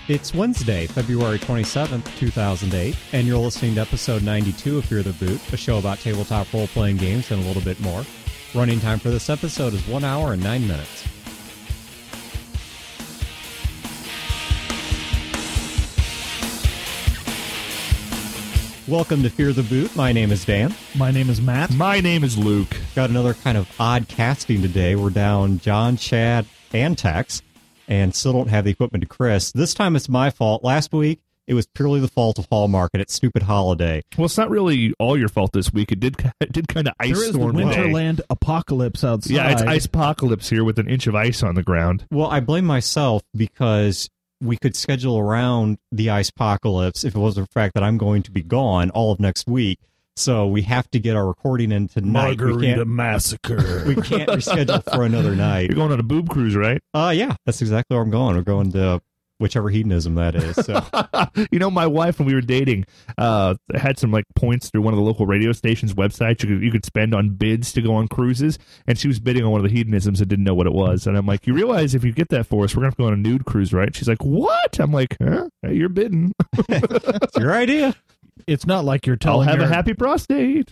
It's Wednesday, February 27th, 2008, and you're listening to episode 92 of Fear the Boot, a show about tabletop role-playing games and a little bit more. Running time for this episode is 1 hour and 9 minutes. Welcome to Fear the Boot. My name is Dan. My name is Matt. My name is Luke. Got another kind of odd casting today. We're down John, Chad, and Tex, and still don't have the equipment to Chris. This time it's my fault. Last week, it was purely the fault of Hallmark and its stupid holiday. Well, it's not really all your fault this week. It did kind of ice There is the storm today. Winterland apocalypse outside. Yeah, it's ice apocalypse here with an inch of ice on the ground. Well, I blame myself because we could schedule around the ice apocalypse if it wasn't the fact that I'm going to be gone all of next week. So we have to get our recording in tonight. Margarita Massacre. We can't reschedule for another night. You're going on a boob cruise, right? Yeah, that's exactly where I'm going. We're going to whichever hedonism that is. So. You know, my wife, when we were dating, had some like points through one of the local radio stations' websites you could spend on bids to go on cruises, and she was bidding on one of the hedonisms and didn't know what it was. And I'm like, you realize if you get that for us, we're going to have to go on a nude cruise, right? She's like, what? I'm like, huh? Hey, you're bidding. It's your idea. It's not like you're telling I'll have a happy prostate.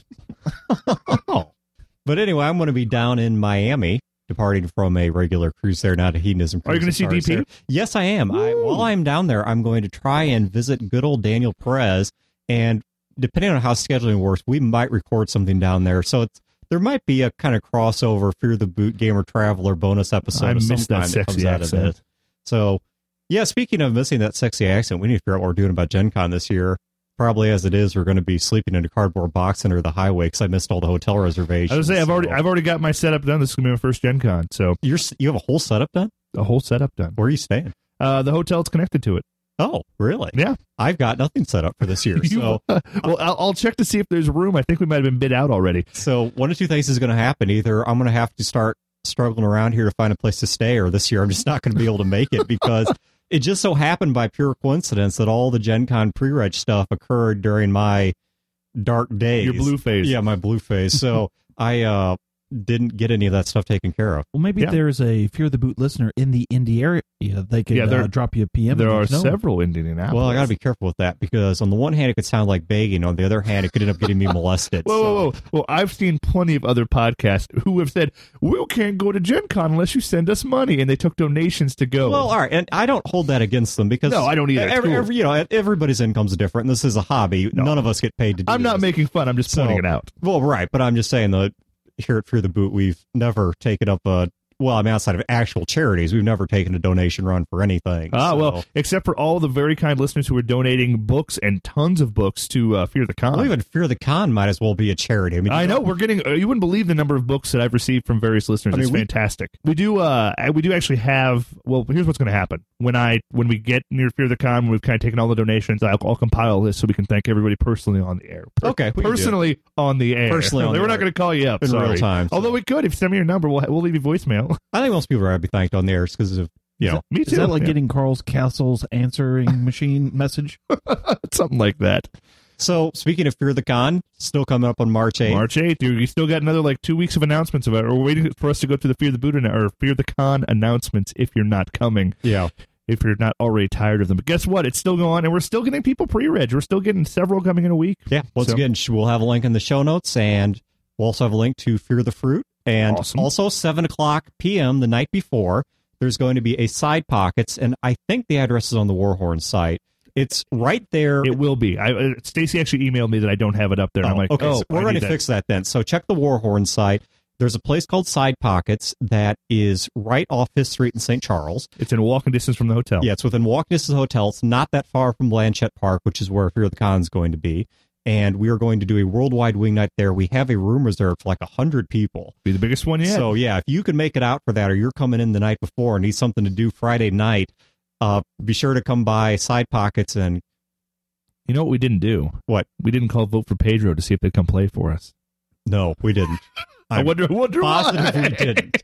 Oh. But anyway, I'm going to be down in Miami, departing from a regular cruise there, not a hedonism cruise. Are you going to see DP? There. Yes, I am. While I'm down there, I'm going to try and visit good old Daniel Perez, and depending on how scheduling works, we might record something down there. So there might be a kind of crossover Fear the Boot Gamer Traveler bonus episode. I of miss some that kind sexy comes out of accent. this. So, yeah, speaking of missing that sexy accent, we need to figure out what we're doing about Gen Con this year. Probably as it is, we're going to be sleeping in a cardboard box under the highway because I missed all the hotel reservations. I was say I've already got my setup done. This is going to be my first Gen Con. So you have a whole setup done? A whole setup done. Where are you staying? The hotel's connected to it. Oh, really? Yeah. I've got nothing set up for this year. So, well, I'll check to see if there's room. I think we might have been bid out already. So one of two things is going to happen. Either I'm going to have to start struggling around here to find a place to stay, or this year I'm just not going to be able to make it because it just so happened by pure coincidence that all the Gen Con pre-reg stuff occurred during my dark days. Your blue phase. Yeah, my blue phase. So I didn't get any of that stuff taken care of. Well, maybe there's a Fear the Boot listener in the Indy area. They could drop you a PM. There are several in Indianapolis. Well, I got to be careful with that because on the one hand, it could sound like begging. On the other hand, it could end up getting me molested. Whoa. Well, I've seen plenty of other podcasts who have said, we can't go to Gen Con unless you send us money, and they took donations to go. Well, all right, and I don't hold that against them because... No, I don't either. Everybody's income is different, and this is a hobby. No. None of us get paid to do I'm not making fun. I'm just pointing it out. Well, right, but I'm just saying that here at Fear the Boot, we've never taken up outside of actual charities, we've never taken a donation run for anything. Well, except for all the very kind listeners who are donating books and tons of books to Fear the Con. Well, even Fear the Con might as well be a charity. I know, we're getting, you wouldn't believe the number of books that I've received from various listeners. It's fantastic. We do actually have, well, here's what's going to happen. When we get near Fear the Con, when we've kind of taken all the donations, I'll compile this so we can thank everybody personally on the air. Okay. Personally on the air. Personally on the air. We're not going to call you up. In real time. Although we could. If you send me your number, we'll leave you voicemail. I think most people are going to be thanked on the air because of, me too. Is that like getting Carl's Castle's answering machine message? Something like that. So, speaking of Fear the Con, still coming up on March 8th. March 8th, dude. You still got another 2 weeks of announcements about it. We're waiting for us to go to the Fear the Boot or Fear the Con announcements if you're not coming. Yeah. If you're not already tired of them. But guess what? It's still going on, and we're still getting people pre-reg. We're still getting several coming in a week. Yeah. Once again, we'll have a link in the show notes, and we'll also have a link to Fear the Fruit. And also 7 o'clock p.m. the night before, there's going to be a Side Pockets, and I think the address is on the Warhorn site. It's right there. It will be. Stacy actually emailed me that I don't have it up there. I'm like, okay, so we're going to fix that then. So check the Warhorn site. There's a place called Side Pockets that is right off 5th Street in St. Charles. It's in walking distance from the hotel. Yeah, it's within walking distance of the hotel. It's not that far from Blanchette Park, which is where Fear the Con is going to be. And we are going to do a worldwide wing night there. We have a room reserved for 100 people. Be the biggest one yet. So, yeah, if you can make it out for that, or you're coming in the night before and need something to do Friday night, be sure to come by Side Pockets. And you know what we didn't do? What? We didn't call Vote for Pedro to see if they'd come play for us. No, we didn't. I wonder positive why. we didn't.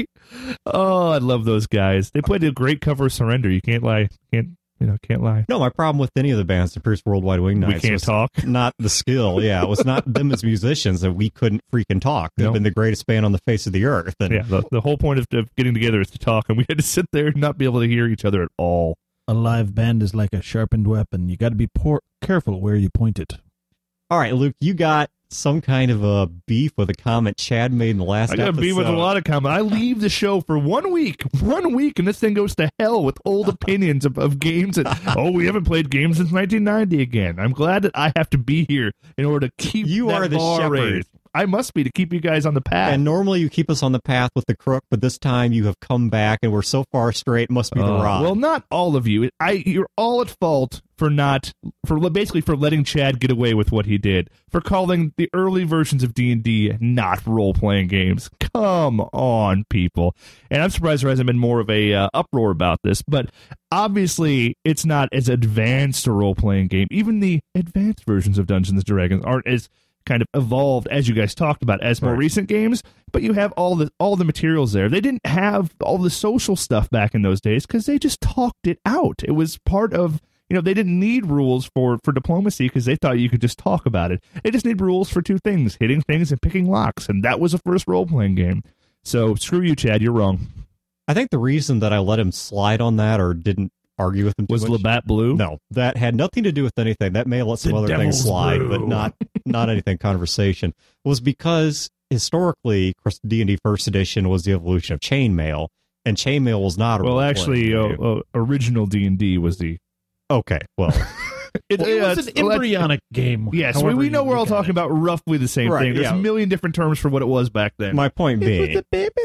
Oh, I love those guys. They played a great cover of Surrender. You can't lie. Can't lie. No, my problem with any of the bands that Pierce Worldwide Wing Nights we can't talk. Not the skill. Yeah, it was not them as musicians that we couldn't freaking talk. They've been the greatest band on the face of the earth. And the whole point of getting together is to talk, and we had to sit there and not be able to hear each other at all. A live band is like a sharpened weapon. You got to be careful where you point it. All right, Luke, you got some kind of a beef with a comment Chad made in the last episode. I got a beef with a lot of comments. I leave the show for 1 week, and this thing goes to hell with old opinions of games. And, we haven't played games since 1990 again. I'm glad that I have to be here in order to keep you that are the bar shepherd. raised. I must be to keep you guys on the path. And normally you keep us on the path with the crook, but this time you have come back and we're so far straight, it must be the rod. Well, not all of you. You're all at fault for letting Chad get away with what he did, for calling the early versions of D&D not role-playing games. Come on, people. And I'm surprised there hasn't been more of a uproar about this, but obviously it's not as advanced a role-playing game. Even the advanced versions of Dungeons & Dragons aren't as kind of evolved, as you guys talked about, as more recent games, but you have all the materials there. They didn't have all the social stuff back in those days because they just talked it out. It was part of, they didn't need rules for diplomacy because they thought you could just talk about it. They just need rules for two things, hitting things and picking locks, and that was a first role-playing game. So screw you, Chad, you're wrong. I think the reason that I let him slide on that or didn't argue with him too was much, Labatt blue? No, that had nothing to do with anything. That may have let some other things slide, but not anything conversation. Was because historically, of course, D&D First Edition was the evolution of chainmail, and chainmail was not a actually, original D&D was the... Okay, well... It was an embryonic game. Yes, we know we're all talking about roughly the same thing. There's a million different terms for what it was back then. My point being,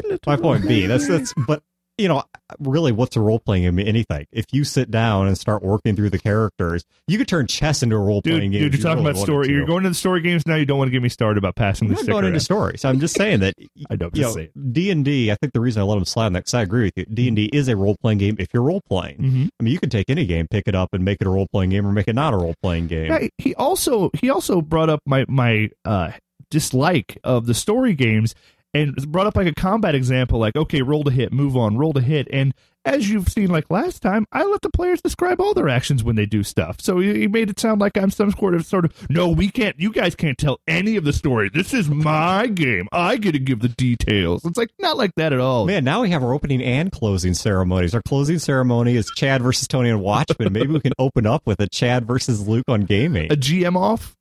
that's but really, what's a role-playing game? Anything. If you sit down and start working through the characters, you could turn chess into a role-playing game. Dude, you're talking about story. You're going to the story games now. You don't want to get me started about passing the sticker. I'm not going into stories. I'm just saying that I don't just say it. D&D, I think the reason I let him slide on that, because I agree with you, D&D is a role-playing game if you're role-playing. Mm-hmm. I mean, you can take any game, pick it up, and make it a role-playing game, or make it not a role-playing game. Yeah, he also brought up my dislike of the story games, and brought up like a combat example, like, okay, roll to hit, move on, roll to hit. And as you've seen, like last time, I let the players describe all their actions when they do stuff. So he made it sound like I'm some sort of, no, we can't, you guys can't tell any of the story. This is my game. I get to give the details. It's like, not like that at all. Man, now we have our opening and closing ceremonies. Our closing ceremony is Chad versus Tony on Watchmen. Maybe we can open up with a Chad versus Luke on gaming. A GM off?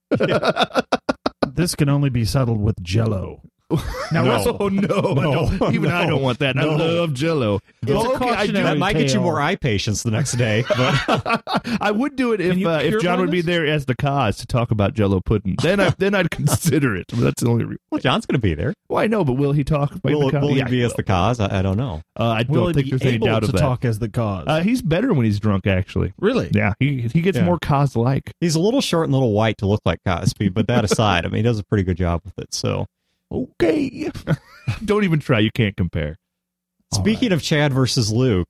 This can only be settled with Jell-O. Now, no. Even I don't want that. And I love Jell-O. That might get you more eye patience the next day. But I would do it if John would be there as the cause to talk about Jell-O pudding. Then I'd consider it. But that's the only reason. Well, John's going to be there. Well, I know, but will he talk? Will he be as the cause? I don't know. I don't think there's any doubt of that. Talk as the cause. He's better when he's drunk, actually. Really? Yeah, he gets more cause-like. He's a little short and a little white to look like Cosby, but that aside, I mean, he does a pretty good job with it. So. Okay. Don't even try. You can't compare. Speaking of Chad versus Luke.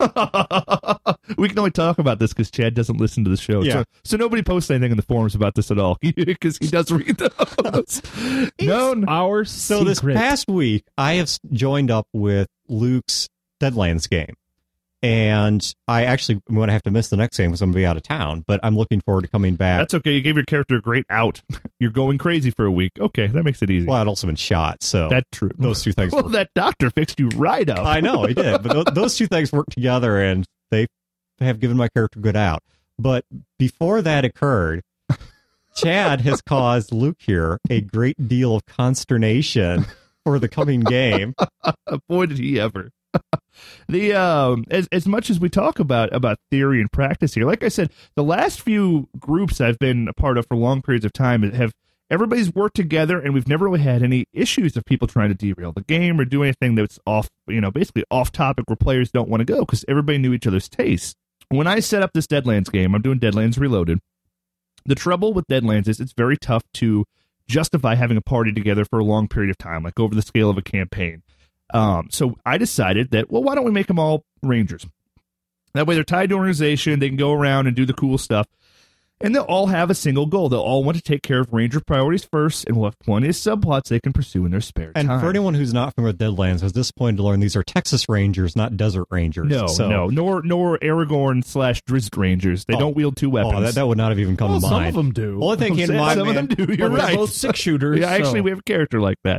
We can only talk about this because Chad doesn't listen to the show. Yeah. So nobody posts anything in the forums about this at all because he does read those. Our So this past week, I have joined up with Luke's Deadlands game. And I actually am going to have to miss the next game because I'm going to be out of town, but I'm looking forward to coming back. That's okay. You gave your character a great out. You're going crazy for a week. Okay, that makes it easy. Well, I'd also been shot, so that's true. Those two things. Well, that doctor fixed you right up. I know, he did. But those two things work together, and they have given my character a good out. But before that occurred, Chad has caused Luke here a great deal of consternation for the coming game. Boy, did he ever. The as much as we talk about theory and practice here, like I said, the last few groups I've been a part of for long periods of time have everybody's worked together, and we've never really had any issues of people trying to derail the game or do anything that's off, basically off topic where players don't want to go because everybody knew each other's tastes. When I set up this Deadlands game, I'm doing Deadlands Reloaded. The trouble with Deadlands is it's very tough to justify having a party together for a long period of time, like over the scale of a campaign. So I decided that, well, why don't we make them all Rangers? That way they're tied to an organization, they can go around and do the cool stuff, and they'll all have a single goal. They'll all want to take care of Ranger priorities first, and we'll have plenty of subplots they can pursue in their spare time. And for anyone who's not familiar with Deadlands, I was disappointed to learn these are Texas Rangers, not Desert Rangers. No, nor Aragorn / Drizzt Rangers. They don't wield two weapons. That would not have even come to mind. Some of them do. Only thing came to mind, some of them do. You're right. Both 6-shooters. Yeah, actually, we have a character like that.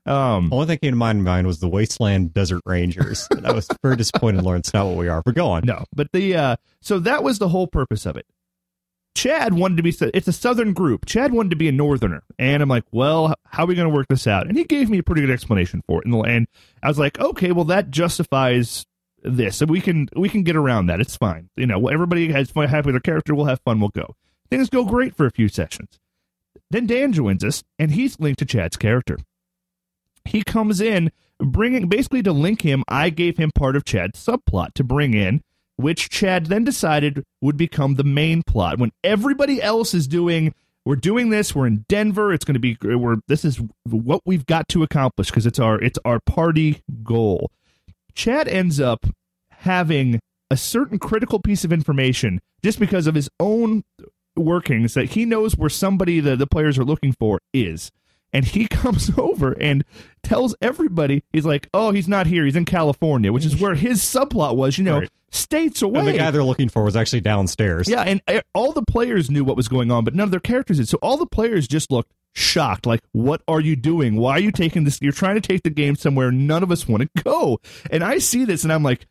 Only thing came to mind was the Wasteland Desert Rangers. I was very disappointed to learn it's not what we are. But go on. No, but so that was the whole purpose of it. Chad wanted to be, it's a southern group. Chad wanted to be a northerner. And I'm like, well, how are we going to work this out? And he gave me a pretty good explanation for it. And I was like, okay, well, that justifies this. So we can get around that. It's fine. You know, everybody has fun, happy with their character. We'll have fun. We'll go. Things go great for a few sessions. Then Dan joins us, and he's linked to Chad's character. He comes in, basically to link him, I gave him part of Chad's subplot to bring in, which Chad then decided would become the main plot. When everybody else is we're doing this, we're in Denver, it's going to be, this is what we've got to accomplish because it's our party goal. Chad ends up having a certain critical piece of information just because of his own workings that he knows where somebody the players are looking for is. And he comes over and tells everybody, he's like, oh, he's not here. He's in California, which is where his subplot was, right. States away. And the guy they're looking for was actually downstairs. Yeah, and all the players knew what was going on, but none of their characters did. So all the players just looked shocked. Like, what are you doing? Why are you taking this? You're trying to take the game somewhere none of us want to go. And I see this, and I'm like,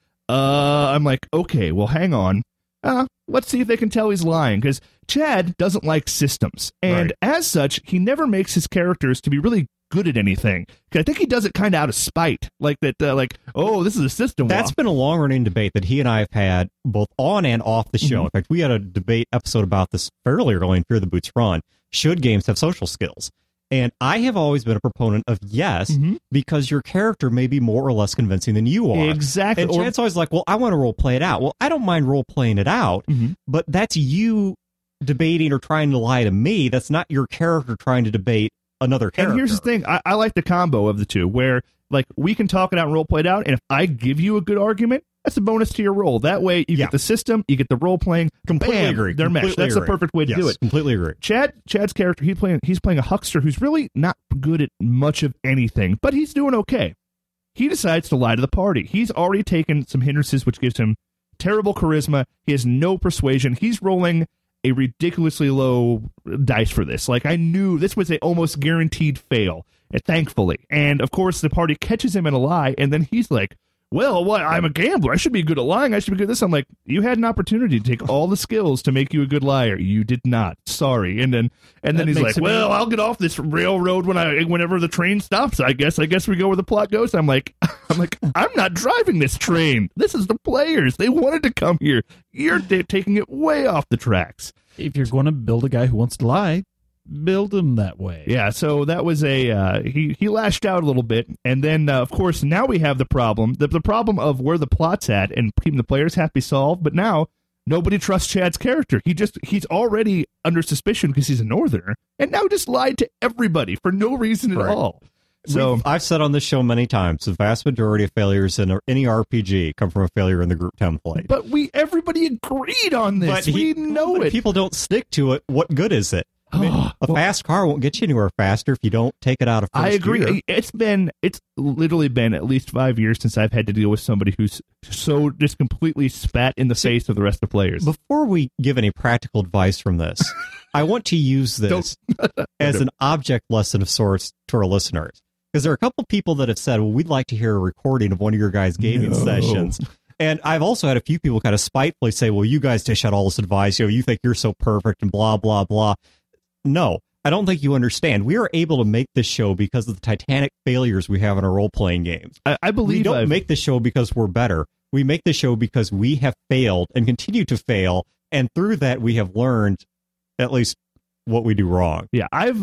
okay, well, hang on. Let's see if they can tell he's lying, because Chad doesn't like systems, and as such, he never makes his characters to be really good at anything. I think he does it kind of out of spite, like that. This is a system. That's been a long-running debate that he and I have had both on and off the show. In fact, we had a debate episode about this fairly early in Fear the Boots run. Should games have social skills? And I have always been a proponent of yes, because your character may be more or less convincing than you are. Exactly. And Chad's always like, well, I want to role play it out. Well, I don't mind role playing it out, but that's you debating or trying to lie to me. That's not your character trying to debate another character. And here's the thing. I like the combo of the two, where like we can talk it out and role play it out, and if I give you a good argument, that's a bonus to your role. That way, you get the system, you get the role playing. Completely agree. They're meshed. That's the perfect way to do it. Completely agree. Chad's character, he's playing a huckster who's really not good at much of anything, but he's doing okay. He decides to lie to the party. He's already taken some hindrances, which gives him terrible charisma. He has no persuasion. He's rolling a ridiculously low dice for this. Like, I knew this was a almost guaranteed fail, thankfully. And of course, the party catches him in a lie, and then he's like, well, what? I'm a gambler. I should be good at lying. I should be good at this. I'm like, you had an opportunity to take all the skills to make you a good liar. You did not. Sorry. And then he's like, well, I'll get off this railroad whenever the train stops. I guess we go where the plot goes. I'm like, I'm not driving this train. This is the players. They wanted to come here. You're taking it way off the tracks. If you're going to build a guy who wants to lie, build him that way. Yeah, so that was he lashed out a little bit, and then of course now we have the problem problem of where the plot's at and keeping the players happy solved. But now nobody trusts Chad's character. He's already under suspicion because he's a northerner, and now just lied to everybody for no reason at all. So I've said on this show many times, the vast majority of failures in any RPG come from a failure in the group template. But everybody agreed on this. We know it. People don't stick to it. What good is it? I mean, fast car won't get you anywhere faster if you don't take it out of first I agree. gear. It's literally been at least 5 years since I've had to deal with somebody who's so just completely spat in the face of the rest of the players. Before we give any practical advice from this, I want to use this as an object lesson of sorts to our listeners. Because there are a couple people that have said, well, we'd like to hear a recording of one of your guys' gaming sessions. And I've also had a few people kind of spitefully say, well, you guys dish out all this advice. You think you're so perfect and blah, blah, blah. No, I don't think you understand. We are able to make this show because of the titanic failures we have in our role-playing games. I believe we don't make this show because we're better. We make this show because we have failed and continue to fail, and through that we have learned at least what we do wrong. Yeah, I'm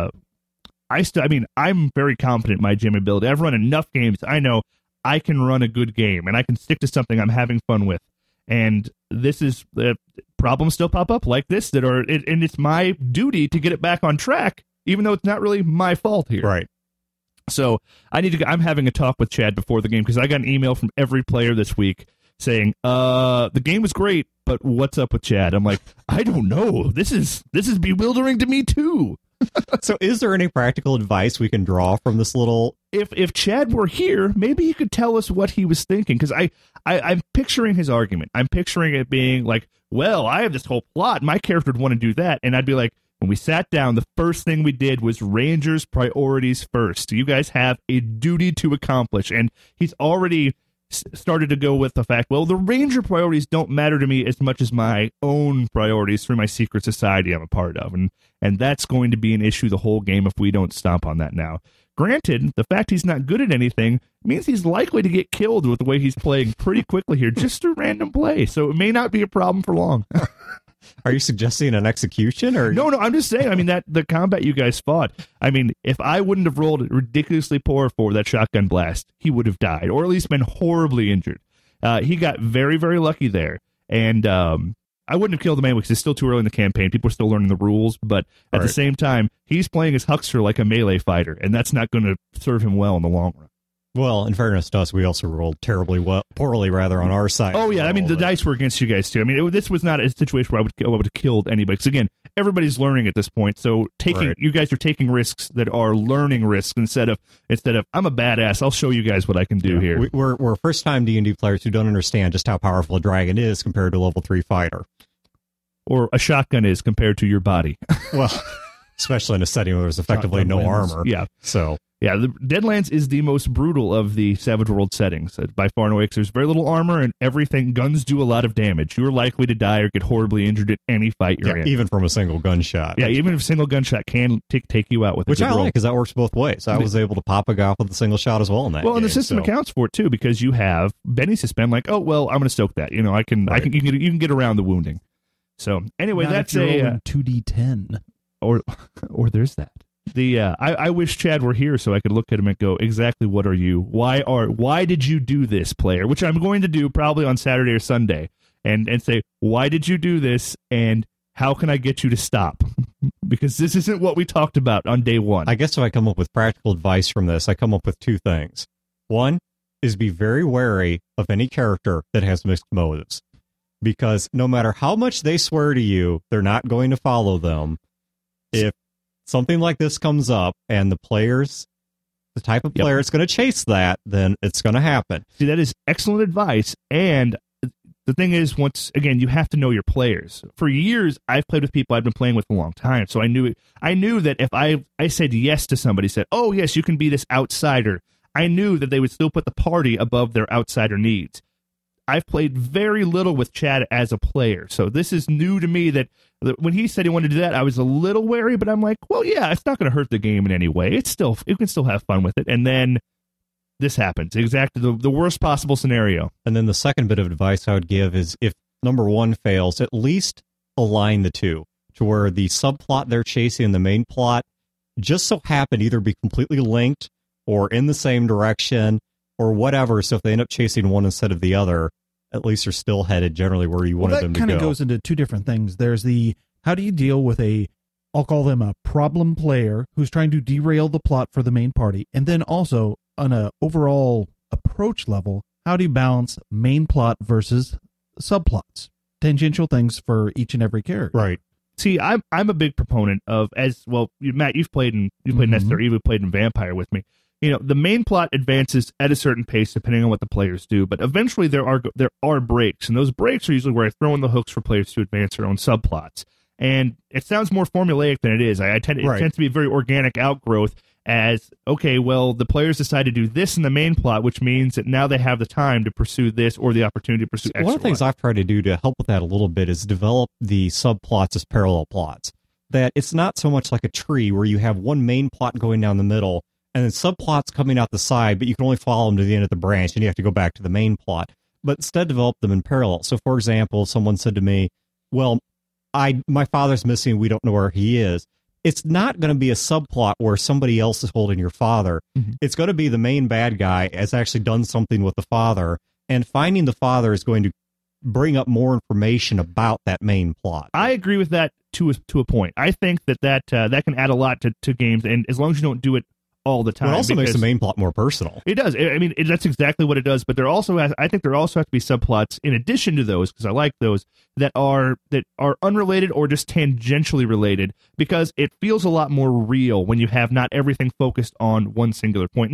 very confident in my GM ability. I've run enough games. I know I can run a good game, and I can stick to something I'm having fun with. And this is problems still pop up like this and it's my duty to get it back on track, even though it's not really my fault here. Right. So I'm having a talk with Chad before the game because I got an email from every player this week saying, the game was great, but what's up with Chad? I'm like, I don't know. This is bewildering to me too. So is there any practical advice we can draw from this little... If Chad were here, maybe he could tell us what he was thinking, because I'm picturing his argument. I'm picturing it being like, well, I have this whole plot. My character would want to do that. And I'd be like, When we sat down, the first thing we did was Rangers priorities first. You guys have a duty to accomplish. And he's already started to go with the fact, well, the Ranger priorities don't matter to me as much as my own priorities through my secret society I'm a part of. And that's going to be an issue the whole game if we don't stomp on that now. Granted, the fact he's not good at anything means he's likely to get killed with the way he's playing pretty quickly here, just through random play. So it may not be a problem for long. Are you suggesting an execution? Or No, I'm just saying, I mean, that the combat you guys fought, I mean, if I wouldn't have rolled ridiculously poor for that shotgun blast, he would have died, or at least been horribly injured. He got very, very lucky there. And I wouldn't have killed the man because it's still too early in the campaign. People are still learning the rules, but at the same time, he's playing as Huckster like a melee fighter, and that's not going to serve him well in the long run. Well, in fairness to us, we also rolled poorly on our side. Oh, yeah. I mean, the dice were against you guys, too. I mean, this was not a situation where I would have killed anybody. Because, again, everybody's learning at this point. So you guys are taking risks that are learning risks instead of I'm a badass, I'll show you guys what I can do here. We're first-time D&D players who don't understand just how powerful a dragon is compared to a level 3 fighter. Or a shotgun is compared to your body. Well, especially in a setting where there's effectively no armor. Yeah. So... Yeah, the Deadlands is the most brutal of the Savage World settings by far and away, because there's very little armor and everything. Guns do a lot of damage. You're likely to die or get horribly injured at any fight you're in. Even from a single gunshot. Yeah, even if a single gunshot can take you out with Which I like, because that works both ways. I was able to pop a guy off with a single shot as well in that Well, game, and the system accounts for it, too, because you have Benny suspend, like, oh, well, I'm going to stoke that. You know, you can get around the wounding. So, anyway, Not that's if you're 2d10. Or there's that. I wish Chad were here so I could look at him and go, exactly what are you? Why did you do this, player? Which I'm going to do probably on Saturday or Sunday, and say, why did you do this, and how can I get you to stop? Because this isn't what we talked about on day one. I guess if I come up with practical advice from this, I come up with two things. One is be very wary of any character that has mixed motives, because no matter how much they swear to you, they're not going to follow them. If something like this comes up and the type of player is going to chase that, then it's going to happen. See, that is excellent advice. And the thing is, once again, you have to know your players. For years, I've played with people I've been playing with a long time. So I knew that if I said yes to somebody, said, oh, yes, you can be this outsider, I knew that they would still put the party above their outsider needs. I've played very little with Chad as a player, so this is new to me. That when he said he wanted to do that, I was a little wary, but I'm like, well, yeah, it's not going to hurt the game in any way. You can still have fun with it. And then this happens, exactly the worst possible scenario. And then the second bit of advice I would give is, if number one fails, at least align the two to where the subplot they're chasing and the main plot just so happen either be completely linked or in the same direction, or whatever, so if they end up chasing one instead of the other, at least they're still headed generally where you wanted them to go. That kind of goes into two different things. There's how do you deal with I'll call them a problem player who's trying to derail the plot for the main party, and then also on a overall approach level, how do you balance main plot versus subplots, tangential things for each and every character? Right. See, I'm a big proponent of, as well, Matt, you've played in Necessary Evil, played in Vampire with me. You know, the main plot advances at a certain pace depending on what the players do, but eventually there are breaks, and those breaks are usually where I throw in the hooks for players to advance their own subplots. And it sounds more formulaic than it is. It tends to be a very organic outgrowth as, okay, well, the players decide to do this in the main plot, which means that now they have the time to pursue this or the opportunity to pursue X. One of the things I've tried to do to help with that a little bit is develop the subplots as parallel plots. That it's not so much like a tree where you have one main plot going down the middle and then subplots coming out the side, but you can only follow them to the end of the branch, and you have to go back to the main plot. But instead, develop them in parallel. So, for example, someone said to me, well, my father's missing, we don't know where he is. It's not going to be a subplot where somebody else is holding your father. Mm-hmm. It's going to be the main bad guy has actually done something with the father, and finding the father is going to bring up more information about that main plot. I agree with that to a point. I think that can add a lot to games, and as long as you don't do it all the time. It also makes the main plot more personal. It does. I mean, that's exactly what it does. But I think there also have to be subplots in addition to those, because I like those that are unrelated or just tangentially related, because it feels a lot more real when you have not everything focused on one singular point. Now,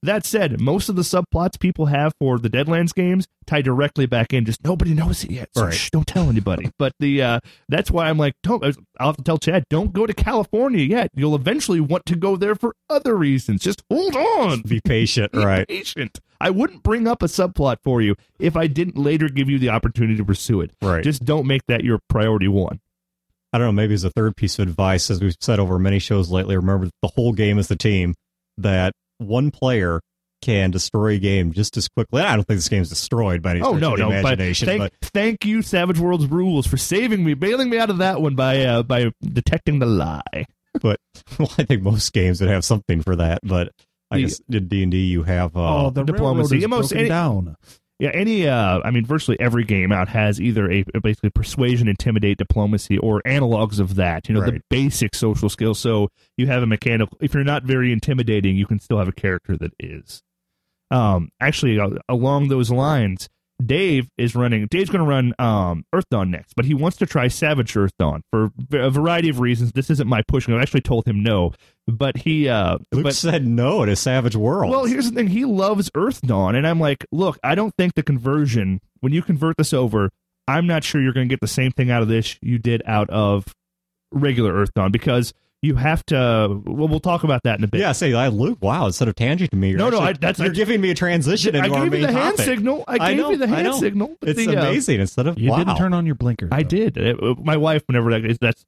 That said, most of the subplots people have for the Deadlands games tie directly back in. Just nobody knows it yet, so Right. shh, don't tell anybody. But that's why I'm like, I'll have to tell Chad, don't go to California yet. You'll eventually want to go there for other reasons. Just hold on. Be patient, Be right? patient. I wouldn't bring up a subplot for you if I didn't later give you the opportunity to pursue it. Right. Just don't make that your priority one. I don't know, maybe as a third piece of advice, as we've said over many shows lately, remember that the whole game is the team, that one player can destroy a game just as quickly. I don't think this game's destroyed by any stretch of the imagination. But thank you, Savage Worlds Rules, for saving me, bailing me out of that one by detecting the lie. But well, I think most games would have something for that. But I guess in D&D you have the diplomacy. railroad is broken down. Yeah, virtually every game out has either a basically persuasion, intimidate, diplomacy, or analogs of that. The Right. basic social skills. So you have a mechanical. If you're not very intimidating, you can still have a character that is. Actually, along those lines, Dave's going to run Earth Dawn next, but he wants to try Savage Earth Dawn for a variety of reasons. This isn't my pushing. I actually told him no, but he Luke said no to Savage Worlds. well, here's the thing. He loves Earth Dawn, and I'm like, look, I don't think the conversion, when you convert this over, I'm not sure you're going to get the same thing out of this you did out of regular Earth Dawn, because you have to. Well, we'll talk about that in a bit. Yeah, say, Luke, wow, instead of tangent to me, you're giving me a transition into I our gave main you the hand topic. signal. I gave you the hand signal. It's The, amazing. Instead of You wow. didn't turn on your blinkers. I though. did. My wife, whenever that's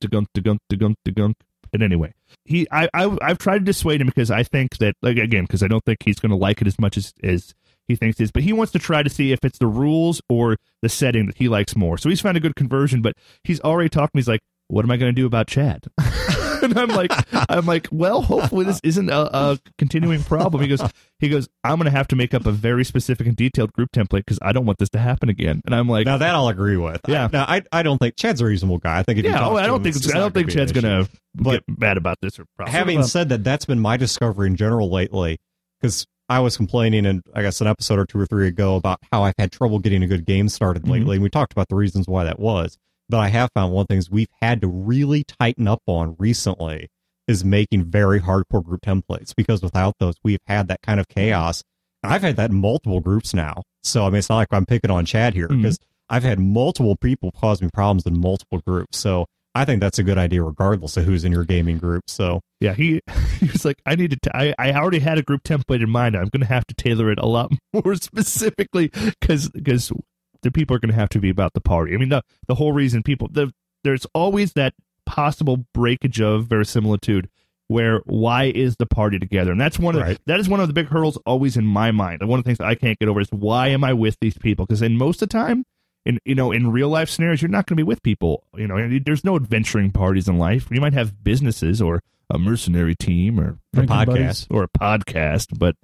to. And anyway, I've tried to dissuade him because I think that, because I don't think he's going to like it as much as he thinks it is. But he wants to try to see if it's the rules or the setting that he likes more. So he's found a good conversion, but he's already talked to me. He's like, "What am I going to do about Chad?" And I'm like, well, hopefully this isn't a continuing problem. He goes, I'm going to have to make up a very specific and detailed group template because I don't want this to happen again. And I'm like, now that I'll agree with. Yeah. I don't think Chad's a reasonable guy. I think if you talk I to don't him, think it's not gonna be Chad's an issue. going to But get mad about this or problem. having said that, that's been my discovery in general lately, because I was complaining in, I guess, an episode or two or three ago about how I've had trouble getting a good game started lately, and we talked about the reasons why that was. But I have found one of the things we've had to really tighten up on recently is making very hardcore group templates, because without those, we've had that kind of chaos. And I've had that in multiple groups now. So, I mean, it's not like I'm picking on Chad here, because I've had multiple people cause me problems in multiple groups. So I think that's a good idea regardless of who's in your gaming group. So Yeah, he was like, I I already had a group template in mind. I'm going to have to tailor it a lot more specifically because the people are going to have to be about the party. I mean, the whole reason there's always that possible breakage of verisimilitude where why is the party together? And that's that is one of the big hurdles always in my mind. And one of the things I can't get over is why am I with these people? Because in most of the time, in real life scenarios, you're not going to be with people. There's no adventuring parties in life. You might have businesses or a mercenary team or a Drinking podcast buddies. or a podcast, but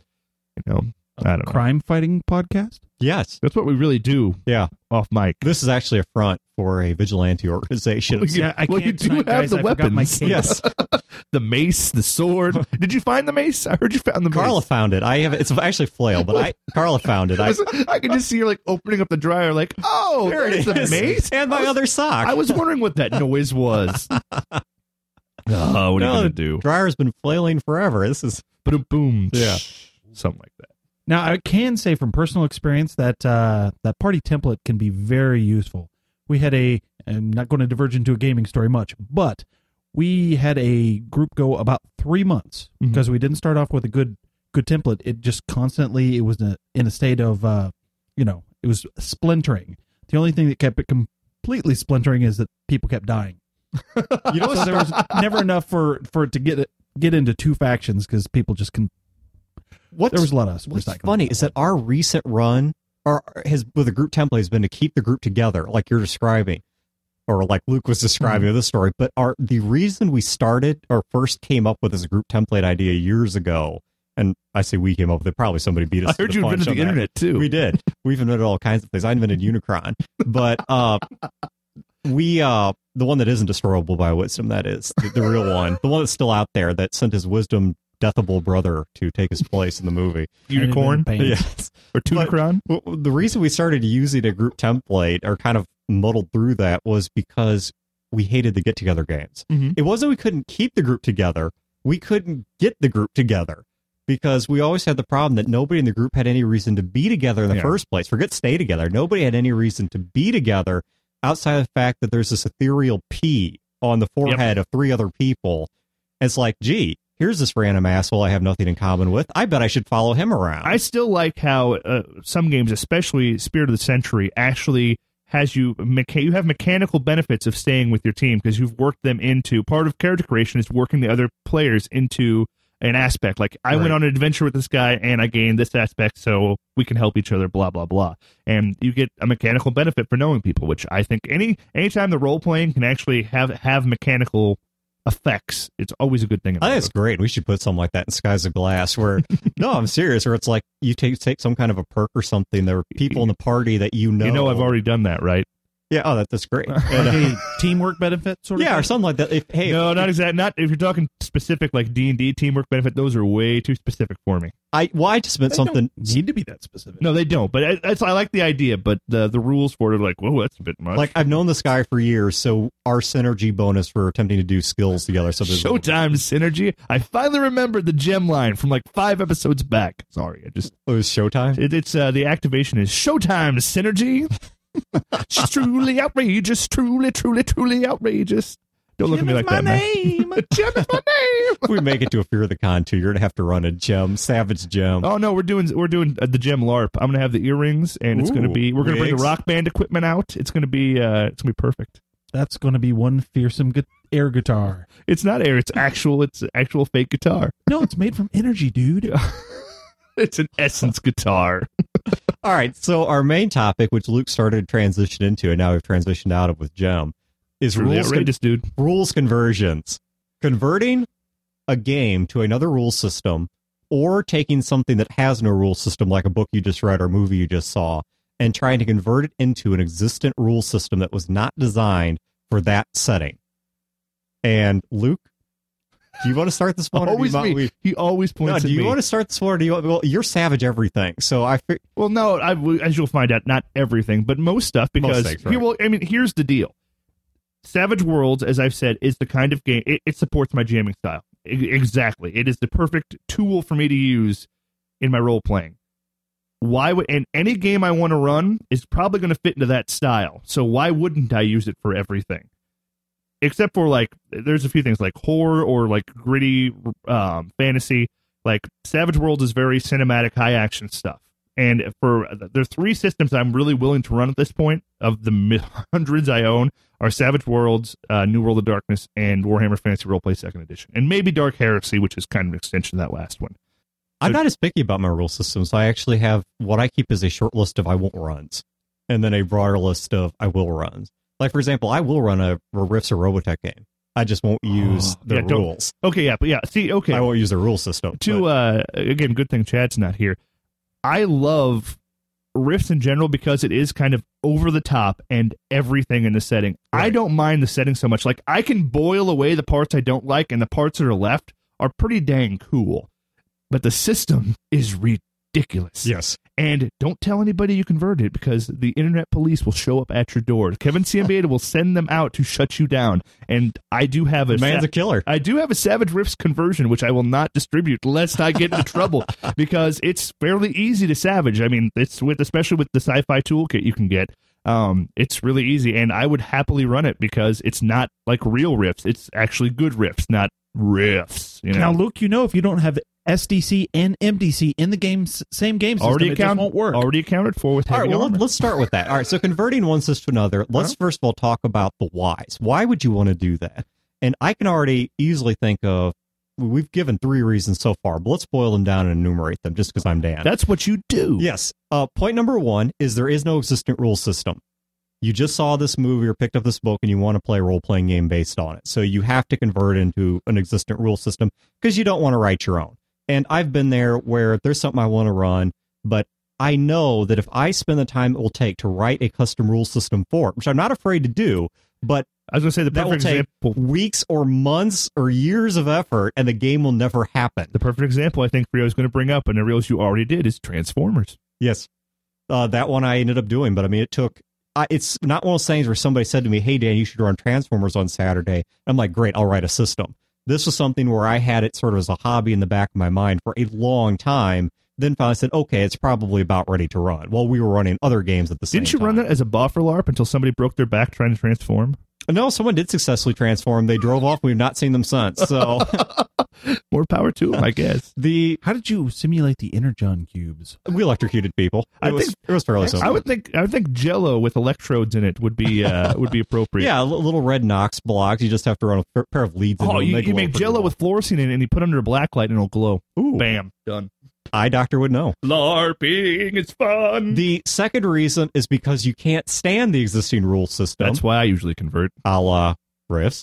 I don't know. Crime fighting podcast. yes, That's what we really do yeah, off mic. this is actually a front for a vigilante organization. Yeah, I well, can't you do tonight, have guys. the I forgot my weapons. case. Yes, The mace, the sword. Did you find the mace? I heard you found the Carla mace. found it. I have it's actually flail, but Carla found it. I can just see her like opening up the dryer, like, oh, There it there's the is. mace. And my other sock. I was wondering what that noise was. Oh, what are you gonna do? Dryer's been flailing forever. This is Boom, boom. Yeah. Something like that. Now, I can say from personal experience that that party template can be very useful. We had I'm not going to diverge into a gaming story much, but we had a group go about 3 months because we didn't start off with a good template. It just constantly, it was in a state of, it was splintering. The only thing that kept it completely splintering is that people kept dying. So there was never enough for it to get into two factions because people just there was a lot of what's recycling. funny is that our recent run has with a group template has been to keep the group together, like you're describing, or like Luke was describing in this story. But the reason we started or first came up with this group template idea years ago, and I say we came up with it, probably somebody beat us. I heard to the you punch invented the on that. internet too. We did. We've invented all kinds of things. I invented Unicron, but the one that isn't destroyable by wisdom, that is the real one, the one that's still out there that sent his wisdom deathable brother to take his place in the movie. Unicorn Yes. or Tunicron. The reason we started using a group template or kind of muddled through that was because we hated the get-together games. Mhm. It wasn't we couldn't keep the group together. We couldn't get the group together because we always had the problem that nobody in the group had any reason to be together in the first place. Forget stay together. Nobody had any reason to be together outside of the fact that there's this ethereal P on the forehead of three other people. It's like, gee, here's this random asshole I have nothing in common with. I bet I should follow him around. I still like how some games, especially Spirit of the Century, actually has you have mechanical benefits of staying with your team because you've worked them into part of character creation is working the other players into an aspect. Like I went on an adventure with this guy and I gained this aspect so we can help each other, blah, blah, blah. And you get a mechanical benefit for knowing people, which I think anytime the role playing can actually have mechanical effects, it's always a good thing. I think it's great. We should put something like that in Skies of Glass where, no, I'm serious, where it's like you take some kind of a perk or something. There are people in the party that you know. You know, I've already done that, right? Yeah, that's great. Like a teamwork benefit, sort of. Yeah, or something like that. Not exactly. Not if you're talking specific like D&D teamwork benefit. Those are way too specific for me. I just meant something. Don't need to be that specific. No, they don't. But I like the idea. But the rules for it are like, whoa, that's a bit much. Like I've known this guy for years, so our synergy bonus for attempting to do skills together. So Showtime synergy. I finally remembered the gem line from like 5 episodes back. Sorry, it was Showtime. It's the activation is Showtime synergy. She's truly outrageous, truly outrageous. Don't look at me like that, man. Gem is my name. If we make it to a Fear of the Con 2, you're gonna have to run a gem, Savage Gem. Oh no, we're doing the gem LARP. I'm gonna have the earrings, and we're gonna bring the Rock Band equipment out. It's gonna be perfect. That's gonna be one fearsome air guitar. It's not air. It's actual fake guitar. No, it's made from energy, dude. It's an Essence guitar. All right, so our main topic, which Luke started to transition into, and now we've transitioned out of with Gem, is rules conversions. Converting a game to another rule system, or taking something that has no rule system, like a book you just read or a movie you just saw, and trying to convert it into an existent rule system that was not designed for that setting. And Luke, do you want to start this one? Always me. He always points at me. Do you want to start this one? Or do you want, well, you're savage everything. So well, no, as you'll find out, not everything, but most stuff. Because most things, right. Here's the deal. Savage Worlds, as I've said, is the kind of game it supports my jamming style. Exactly, it is the perfect tool for me to use in my role playing. And any game I want to run is probably going to fit into that style. So why wouldn't I use it for everything? Except for, like, there's a few things like horror or like gritty fantasy. Like Savage Worlds is very cinematic, high action stuff. And there's 3 systems I'm really willing to run at this point of the hundreds I own are Savage Worlds, New World of Darkness, and Warhammer Fantasy Roleplay 2nd Edition, and maybe Dark Heresy, which is kind of an extension of that last one. I'm not as picky about my rule systems. I actually have what I keep as a short list of I won't runs, and then a broader list of I will runs. Like, for example, I will run a Rifts or Robotech game. I just won't use the rules. Okay, yeah, but see, okay. I won't use the rule system. Again, good thing Chad's not here. I love Rifts in general because it is kind of over the top and everything in the setting. Right. I don't mind the setting so much. Like, I can boil away the parts I don't like, and the parts that are left are pretty dang cool. But the system is ridiculous. Yes. And don't tell anybody you converted because the internet police will show up at your door. Kevin Ciambieta will send them out to shut you down. And I do have a killer. I do have a Savage Rifts conversion, which I will not distribute lest I get into trouble because it's fairly easy to savage. I mean, especially with the sci-fi toolkit you can get. It's really easy, and I would happily run it because it's not like real riffs. It's actually good riffs, not riffs. You know? Now, Luke, if you don't have SDC and MDC in the same game system, it just won't work. Already accounted for with heavy armor. Let's start with that. All right, so converting one system to another, let's first of all talk about the whys. Why would you want to do that? And I can already easily think of, we've given 3 reasons so far, but let's boil them down and enumerate them just because I'm Dan. That's what you do. Yes. Point number 1 is there is no existent rule system. You just saw this movie or picked up this book and you want to play a role-playing game based on it. So you have to convert it into an existent rule system because you don't want to write your own. And I've been there where there's something I want to run, but I know that if I spend the time it will take to write a custom rule system for it, which I'm not afraid to do, but I was going to say that will take weeks or months or years of effort, and the game will never happen. The perfect example I think Rio is going to bring up, and I realize you already did, is Transformers. Yes. That one I ended up doing, but I mean, it took... it's not one of those things where somebody said to me, hey, Dan, you should run Transformers on Saturday. I'm like, great, I'll write a system. This was something where I had it sort of as a hobby in the back of my mind for a long time. Then finally said, okay, it's probably about ready to run. Well, we were running other games at the same time. Didn't you run that as a buffer LARP until somebody broke their back trying to transform? No, someone did successfully transform. They drove off. We've not seen them since. So more power to them, I guess. How did you simulate the Energon cubes? We electrocuted people. It was fairly simple. I would think Jello with electrodes in it would be appropriate. Yeah, little red Knox blocks. You just have to run a pair of leads. Oh, you make Jello with fluorescent in it, and you put it under a black light, and it'll glow. Ooh. Bam, done. Eye doctor would know. LARPing, it's fun. The second reason is because you can't stand the existing rule system. That's why I usually convert. A la Rifts.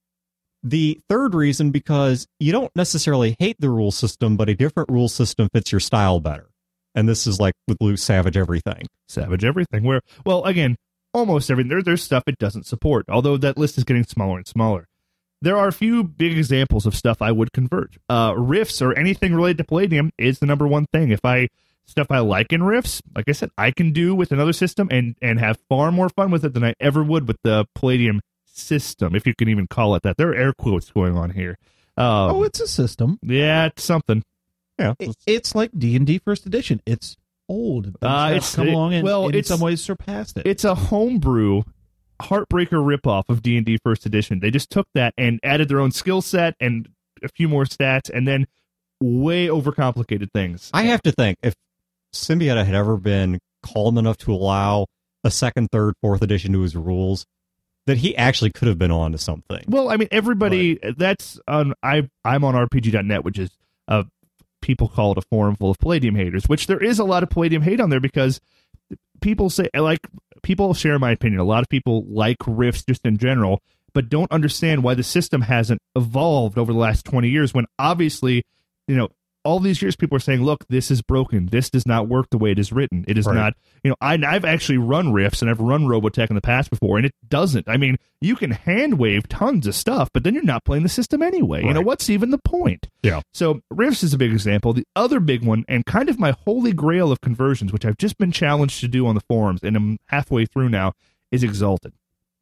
The third reason, because you don't necessarily hate the rule system, but a different rule system fits your style better. And this is like with Luke Savage Everything. Savage Everything. Where, well, again, almost everything. There's stuff it doesn't support, although that list is getting smaller and smaller. There are a few big examples of stuff I would convert. Rifts or anything related to Palladium is the number one thing. Stuff I like in Rifts, like I said, I can do with another system and have far more fun with it than I ever would with the Palladium system, if you can even call it that. There are air quotes going on here. It's a system. Yeah, it's something. Yeah, it's like D&D First Edition. It's old. It's come along and in some ways surpassed it. It's a homebrew Heartbreaker ripoff of D&D First Edition. They just took that and added their own skill set and a few more stats, and then way overcomplicated things. I have to think, if Symbiote had ever been calm enough to allow a second, third, fourth edition to his rules, that he actually could have been on to something. Well, I mean, everybody, that's on, I'm on RPG.net, which is, people call it a forum full of Palladium haters, which there is a lot of Palladium hate on there because people say, people share my opinion. A lot of people like Rifts just in general, but don't understand why the system hasn't evolved over the last 20 years when obviously, all these years people are saying, look, this is broken. This does not work the way it is written. It is not, I've actually run Rifts and I've run Robotech in the past before, and it doesn't. I mean, you can hand wave tons of stuff, but then you're not playing the system anyway. Right. What's even the point? Yeah. So Rifts is a big example. The other big one, and kind of my holy grail of conversions, which I've just been challenged to do on the forums, and I'm halfway through now, is Exalted.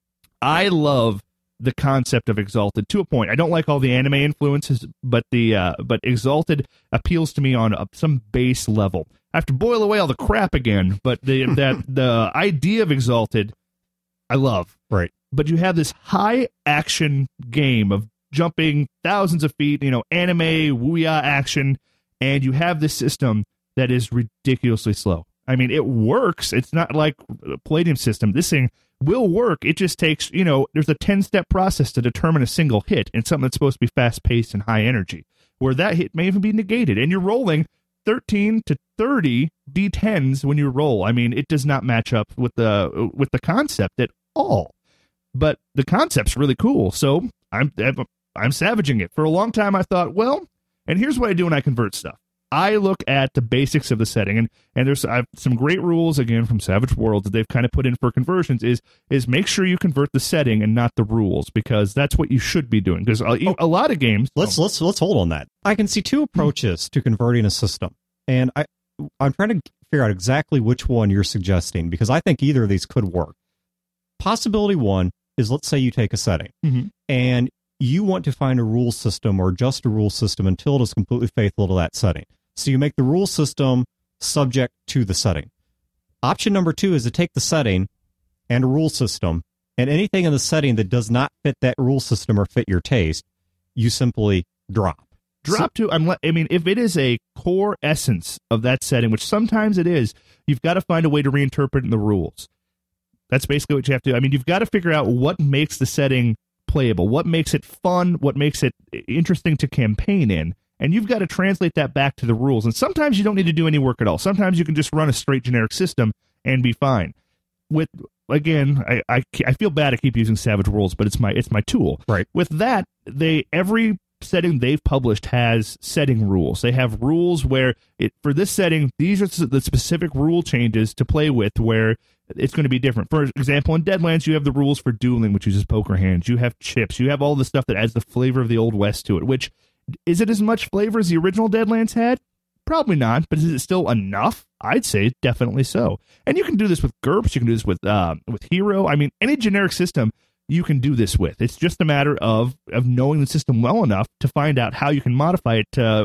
I love the concept of Exalted to a point. I don't like all the anime influences, but but Exalted appeals to me on some base level. I have to boil away all the crap again, but the idea of Exalted, I love. Right. But you have this high action game of jumping thousands of feet, anime, wuya action, and you have this system that is ridiculously slow. I mean, it works. It's not like a Palladium system. This thing will work. It just takes, there's a 10-step process to determine a single hit and something that's supposed to be fast-paced and high energy, where that hit may even be negated. And you're rolling 13 to 30 D10s when you roll. I mean, it does not match up with the concept at all. But the concept's really cool, so I'm savaging it. For a long time, I thought, well, and here's what I do when I convert stuff. I look at the basics of the setting, and there's some great rules, again, from Savage Worlds that they've kind of put in for conversions, is make sure you convert the setting and not the rules, because that's what you should be doing. Because a lot of games... Let's hold on that. I can see two approaches to converting a system, and I'm trying to figure out exactly which one you're suggesting, because I think either of these could work. Possibility one is, let's say you take a setting, and you want to find a rule system or just a rule system until it is completely faithful to that setting. So you make the rule system subject to the setting. Option number two is to take the setting and a rule system, and anything in the setting that does not fit that rule system or fit your taste, you simply drop. If it is a core essence of that setting, which sometimes it is, you've got to find a way to reinterpret in the rules. That's basically what you have to do. I mean, you've got to figure out what makes the setting playable, what makes it fun, what makes it interesting to campaign in, and you've got to translate that back to the rules. And sometimes you don't need to do any work at all. Sometimes you can just run a straight generic system and be fine. I feel bad I keep using Savage Worlds, but it's my tool. Right. With that, every setting they've published has setting rules. They have rules where for this setting, these are the specific rule changes to play with where it's going to be different. For example, in Deadlands, you have the rules for dueling, which uses poker hands. You have chips. You have all the stuff that adds the flavor of the Old West to it, which, is it as much flavor as the original Deadlands had? Probably not, but is it still enough? I'd say definitely so. And you can do this with GURPS. You can do this with Hero. I mean, any generic system, you can do this with. It's just a matter of knowing the system well enough to find out how you can modify it to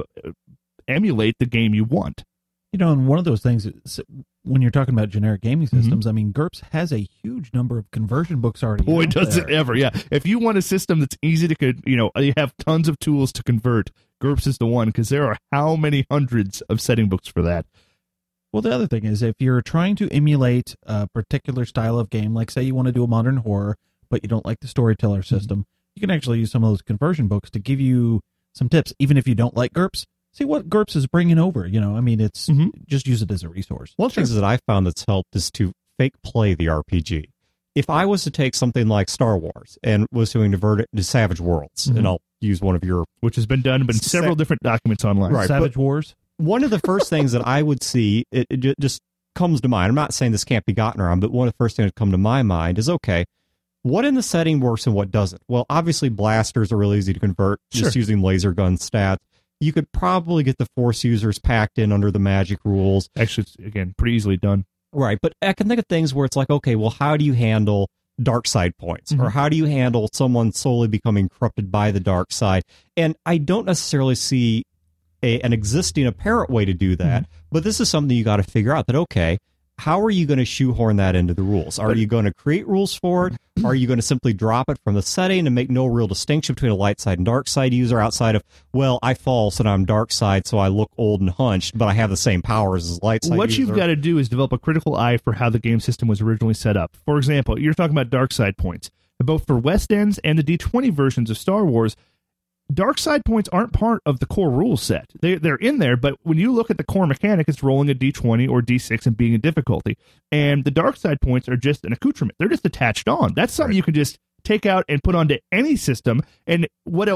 emulate the game you want. And one of those things, when you're talking about generic gaming systems, I mean, GURPS has a huge number of conversion books already. Boy, does it ever, yeah. If you want a system that's easy to, you have tons of tools to convert, GURPS is the one, because there are how many hundreds of setting books for that. Well, the other thing is, if you're trying to emulate a particular style of game, like say you want to do a modern horror, but you don't like the storyteller system, you can actually use some of those conversion books to give you some tips, even if you don't like GURPS. See what GURPS is bringing over, I mean, it's just use it as a resource. One of the things that I found that's helped is to fake play the RPG. If I was to take something like Star Wars and was to convert it to Savage Worlds, and I'll use one of your... Which has been done in several different documents online. Right, Savage Wars? One of the first things that I would see, it just comes to mind. I'm not saying this can't be gotten around, but one of the first things that come to my mind is, okay, what in the setting works and what doesn't? Well, obviously blasters are really easy to convert, just using laser gun stats. You could probably get the Force users packed in under the magic rules. Actually, it's, again, pretty easily done. Right, but I can think of things where it's like, okay, well, how do you handle dark side points? Or how do you handle someone slowly becoming corrupted by the dark side? And I don't necessarily see an existing apparent way to do that, but this is something you got to figure out that, okay, how are you going to shoehorn that into the rules? Are you going to create rules for it? Are you going to simply drop it from the setting and make no real distinction between a light side and dark side user outside of, well, I false and I'm dark side, so I look old and hunched, but I have the same powers as light side What user? you've got to do is develop a critical eye for how the game system was originally set up. For example, you're talking about dark side points. Both for West Ends and the D20 versions of Star Wars, dark side points aren't part of the core rule set. They're in there, but when you look at the core mechanic, it's rolling a D20 or D6 and being a difficulty. And the dark side points are just an accoutrement. They're just attached on. That's something you can just take out and put onto any system. And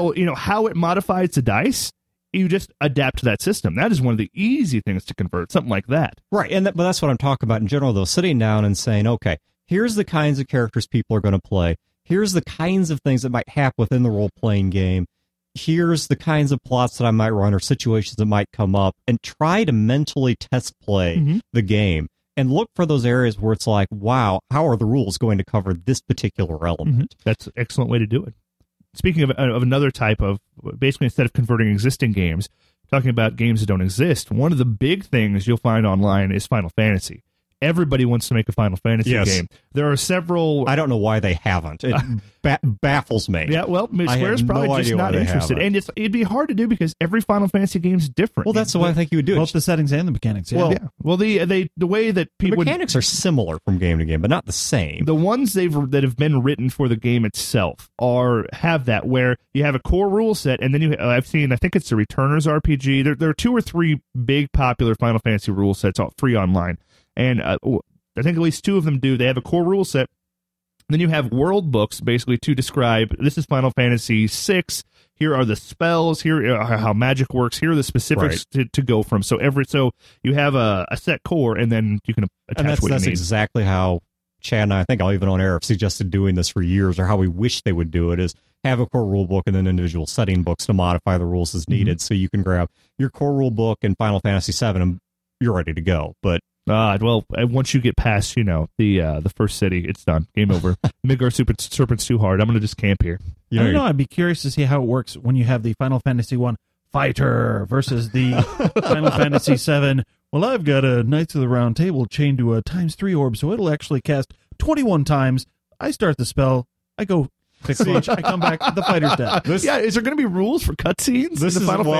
how it modifies the dice, you just adapt to that system. That is one of the easy things to convert, something like that. Right, but that's what I'm talking about in general, though, sitting down and saying, okay, here's the kinds of characters people are going to play. Here's the kinds of things that might happen within the role-playing game. Here's the kinds of plots that I might run or situations that might come up, and try to mentally test play the game and look for those areas where it's like, wow, how are the rules going to cover this particular element? That's an excellent way to do it. Speaking of another type of, basically instead of converting existing games, talking about games that don't exist, one of the big things you'll find online is Final Fantasy. Everybody wants to make a Final Fantasy game. There are several... I don't know why they haven't. It baffles me. Yeah, well, Square's probably just not interested. And it'd be hard to do because every Final Fantasy game is different. Well, that's the way I think you would do it. Both the settings and the mechanics. Well, the way that people... The mechanics are similar from game to game, but not the same. The ones that have been written for the game itself have that, where you have a core rule set, and then I think it's the Returners RPG. There are 2 or 3 big popular Final Fantasy rule sets free online. And I think at least 2 of them do. They have a core rule set. Then you have world books, basically, to describe, this is Final Fantasy VI. Here are the spells. Here are how magic works. Here are the specifics to go from. So you have a set core, and then you can attach what you need. That's exactly how Chad and I think I'll even on air have suggested doing this for years, or how we wish they would do it, is have a core rule book and then individual setting books to modify the rules as needed. So you can grab your core rule book in Final Fantasy VII and you're ready to go. But well, once you get past, the first city, it's done. Game over. Midgar Serpent's too hard. I'm going to just camp here. I don't know. I'd be curious to see how it works when you have the Final Fantasy 1 fighter versus the Final Fantasy 7. Well, I've got a Knights of the Round Table chained to a ×3 orb, so it'll actually cast 21 times. I start the spell. I go Fix launch. I come back. The fighter's dead. Is there going to be rules for cutscenes? This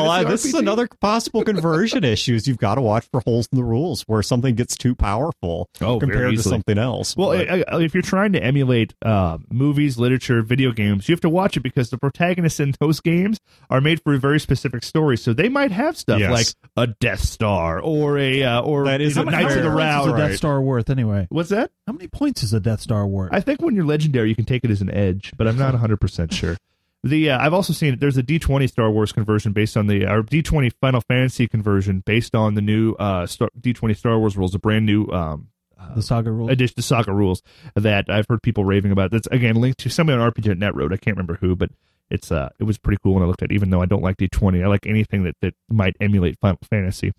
is another possible conversion issue. Is you've got to watch for holes in the rules where something gets too powerful compared to something else. Well, if you're trying to emulate movies, literature, video games, you have to watch it because the protagonists in those games are made for a very specific story. So they might have stuff like a Death Star or Knights of the Round. What's a Death Star worth anyway? What's that? How many points is a Death Star worth? I think when you're legendary, you can take it as an edge, but I'm not 100% sure. I've also seen there's a D20 Star Wars conversion based on or D20 Final Fantasy conversion based on the new D20 Star Wars rules, a brand new the Saga rules. Addition to Saga rules that I've heard people raving about. That's again linked to somebody on RPG.net wrote. I can't remember who, but it was pretty cool when I looked at it. Even though I don't like D20, I like anything that might emulate Final Fantasy.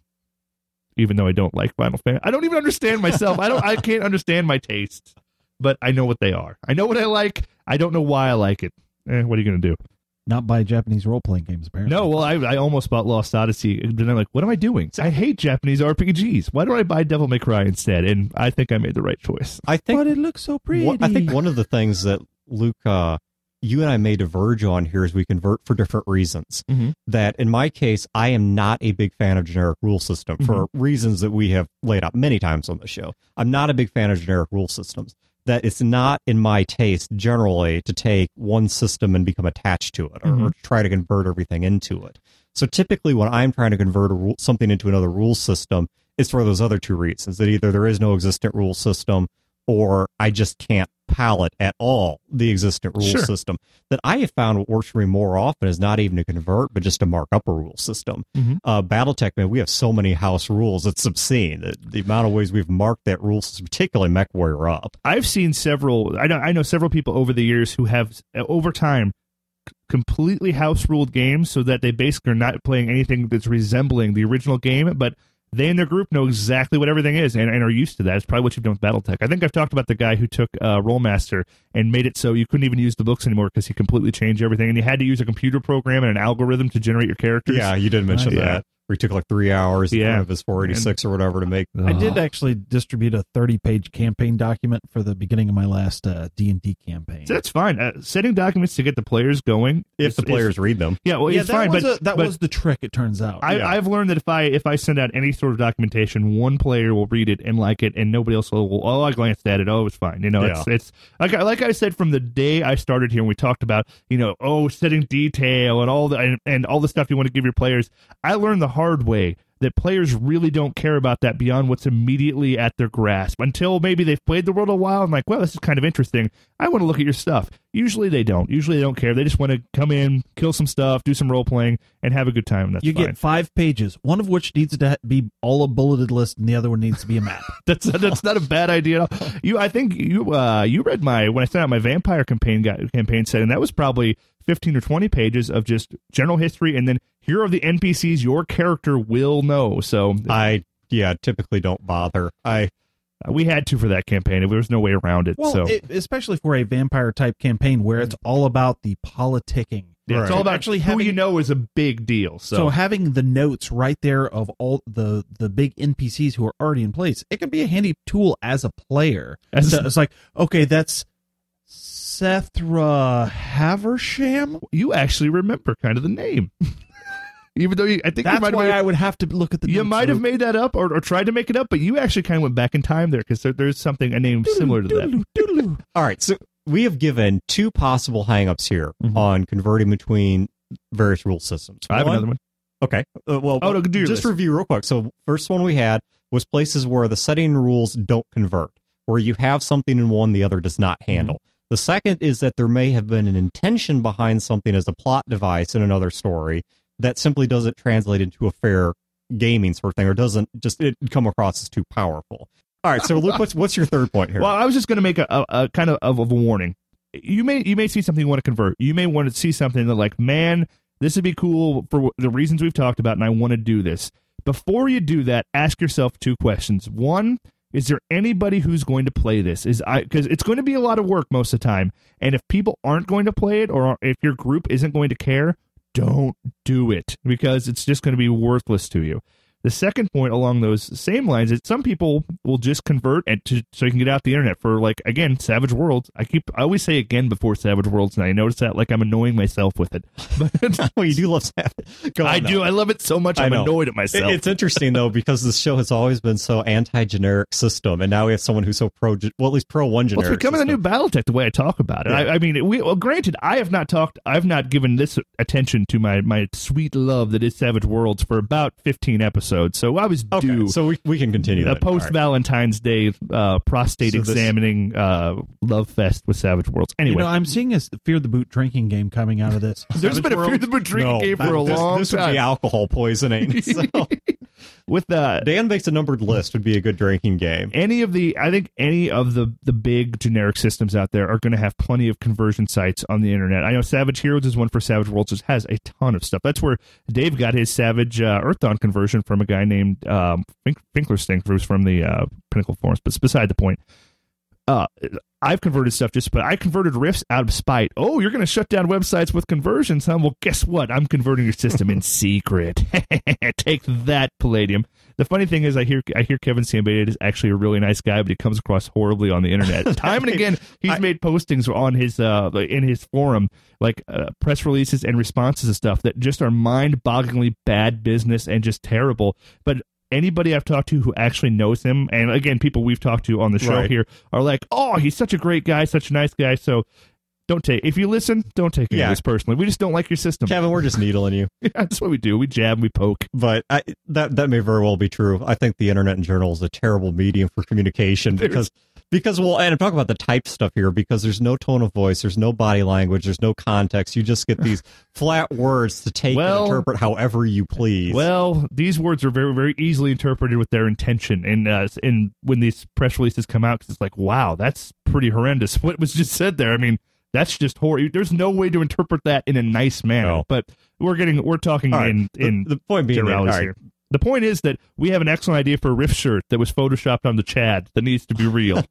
Even though I don't like Final Fantasy, I don't even understand myself. I can't understand my tastes, but I know what they are. I know what I like, I don't know why I like it. What are you going to do? Not buy Japanese role-playing games, apparently. No, well, I almost bought Lost Odyssey, and then I'm like, what am I doing? I hate Japanese RPGs. Why don't I buy Devil May Cry instead? And I think I made the right choice. I think But it looks so pretty. I think one of the things that Luke, you and I may diverge on here is we convert for different reasons. Mhm. That in my case, I am not a big fan of generic rule system for reasons that we have laid out many times on the show. I'm not a big fan of generic rule systems. That it's not in my taste generally to take one system and become attached to it or try to convert everything into it. So typically when I'm trying to convert something into another rule system, it's for those other two reasons, that either there is no existent rule system or I just can't palette at all the existent rule system. That I have found what works for me more often is not even to convert, but just to mark up a rule system. Battletech, man, we have so many house rules, it's obscene. The amount of ways we've marked that rule system, particularly MechWarrior up. I've seen several, I know several people over the years who have, over time, completely house ruled games so that they basically are not playing anything that's resembling the original game, but they and their group know exactly what everything is and are used to that. It's probably what you've done with Battletech. I think I've talked about the guy who took Rollmaster and made it so you couldn't even use the books anymore because he completely changed everything, and you had to use a computer program and an algorithm to generate your characters. Yeah, you did mention that. Where he took like 3 hours in front of his 486 or whatever to make. I did actually distribute a 30-page campaign document for the beginning of my last D&D campaign. So that's fine. Setting documents to get the players going. If the players read them. Yeah, well, it's fine. That was the trick, it turns out. I've learned that if I send out any sort of documentation, one player will read it and like it, and nobody else will. Oh, I glanced at it. Oh, it's fine. It's like I said from the day I started here, and we talked about setting detail and all the stuff you want to give your players. I learned the hard way that players really don't care about that beyond what's immediately at their grasp until maybe they've played the world a while and like, well, this is kind of interesting. I want to look at your stuff. Usually they don't. Usually they don't care. They just want to come in, kill some stuff, do some role playing, and have a good time. That's you fine. get 5 pages, one of which needs to be all a bulleted list, and the other one needs to be a map. That's not a bad idea. I think you read when I sent out my vampire campaign set, and that was probably 15 or 20 pages of just general history, and then here are the NPCs your character will know. So I typically don't bother. We had to for that campaign. There was no way around it. Well, especially for a vampire type campaign where it's all about the politicking. Yeah, it's all about actually who you know is a big deal. So having the notes right there of all the big NPCs who are already in place, it can be a handy tool as a player. It's like, okay, that's Sethra Haversham. You actually remember kind of the name. Even though I think that's why I would have to look at the. You might have made that up or tried to make it up, but you actually kind of went back in time there because there's a name similar to that. All right, so we have given 2 possible hangups here on converting between various rule systems. I have another one. Okay, just review real quick. So first one we had was places where the setting rules don't convert, where you have something in one the other does not handle. The second is that there may have been an intention behind something as a plot device in another story that simply doesn't translate into a fair gaming sort of thing, or doesn't it come across as too powerful. All right, so Luke, what's your third point here? Well, I was just going to make a kind of a warning. You may see something you want to convert. You may want to see something that, like, man, this would be cool for the reasons we've talked about, and I want to do this. Before you do that, ask yourself 2 questions. One, is there anybody who's going to play this? Because it's going to be a lot of work most of the time, and if people aren't going to play it, or if your group isn't going to care, don't do it, because it's just going to be worthless to you. The second point along those same lines is some people will just convert so you can get out the internet for, like, again, Savage Worlds. I always say again before Savage Worlds, and I notice that like I'm annoying myself with it. But well, you do love Savage. I do. I love it so much. I'm annoyed at myself. It's interesting though, because this show has always been so anti-generic system, and now we have someone who's so pro one generic. Well, it's becoming system. the new BattleTech the way I talk about it. Yeah. I mean, granted, I've not given this attention to my sweet love that is Savage Worlds for about 15 episodes. So I was due. So we can continue a post-Valentine's Day prostate examining love fest with Savage Worlds. Anyway, I'm seeing a Fear the Boot drinking game coming out of this. There's been a Fear the Boot drinking game for a long time. This would be alcohol poisoning. So. With Dan makes a numbered list would be a good drinking game. I think any of the big generic systems out there are going to have plenty of conversion sites on the internet. I know Savage Heroes is one for Savage Worlds, which has a ton of stuff. That's where Dave got his Savage Earthdawn conversion from a guy named Finklerstink, who's from the Pinnacle Forums. But it's beside the point. I've converted stuff but I converted Rifts out of spite. Oh, you're going to shut down websites with conversions, huh? Well, guess what? I'm converting your system in secret. Take that, Palladium. The funny thing is, I hear Kevin Sambade is actually a really nice guy, but he comes across horribly on the internet. Time and again, he's made postings on his in his forum, like press releases and responses and stuff that just are mind-bogglingly bad business and just terrible. But anybody I've talked to who actually knows him, and again, people we've talked to on the show here, are like, oh, he's such a great guy, such a nice guy. So if you listen, don't take any of this personally. We just don't like your system. Kevin, we're just needling you. Yeah, that's what we do. We jab, we poke. But that may very well be true. I think the internet in general is a terrible medium for communication because well, and I'm talking about the type stuff here, because there's no tone of voice, there's no body language, there's no context. You just get these flat words to take and interpret however you please. Well, these words are very, very easily interpreted with their intention. And when these press releases come out, because it's like, wow, that's pretty horrendous. What was just said there? I mean, that's just horrible. There's no way to interpret that in a nice manner. No. But we're talking in the point being here. The point is that we have an excellent idea for a Rift shirt that was photoshopped on the Chad that needs to be real.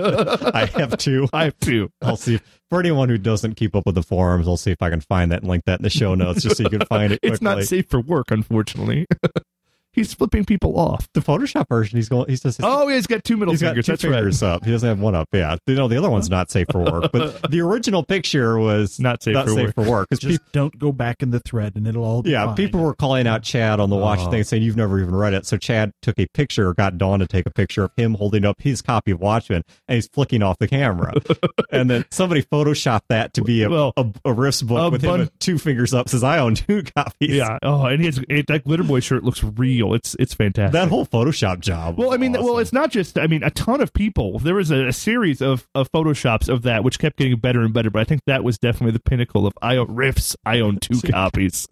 I have two. I'll see. For anyone who doesn't keep up with the forums, I'll see if I can find that and link that in the show notes just so you can find it quickly. It's not safe for work, unfortunately. He's flipping people off. The Photoshop version, he's got two middle fingers. That's fingers up. He doesn't have one up. Yeah, the other one's not safe for work. But the original picture was not safe for work. Just don't go back in the thread, and it'll all be fine. People were calling out Chad on the watch thing, saying you've never even read it. So Chad took a picture, got Dawn to take a picture of him holding up his copy of Watchmen, and he's flicking off the camera. And then somebody photoshopped that to be a Rifts book with him with two fingers up. Says I own two copies. Yeah. Oh, and that Glitter Boy shirt looks real. It's fantastic. That whole Photoshop job. Well, I mean, awesome. It's not just. I mean, a ton of people. There was a series of Photoshops of that, which kept getting better and better. But I think that was definitely the pinnacle of I own Rifts. I own two copies.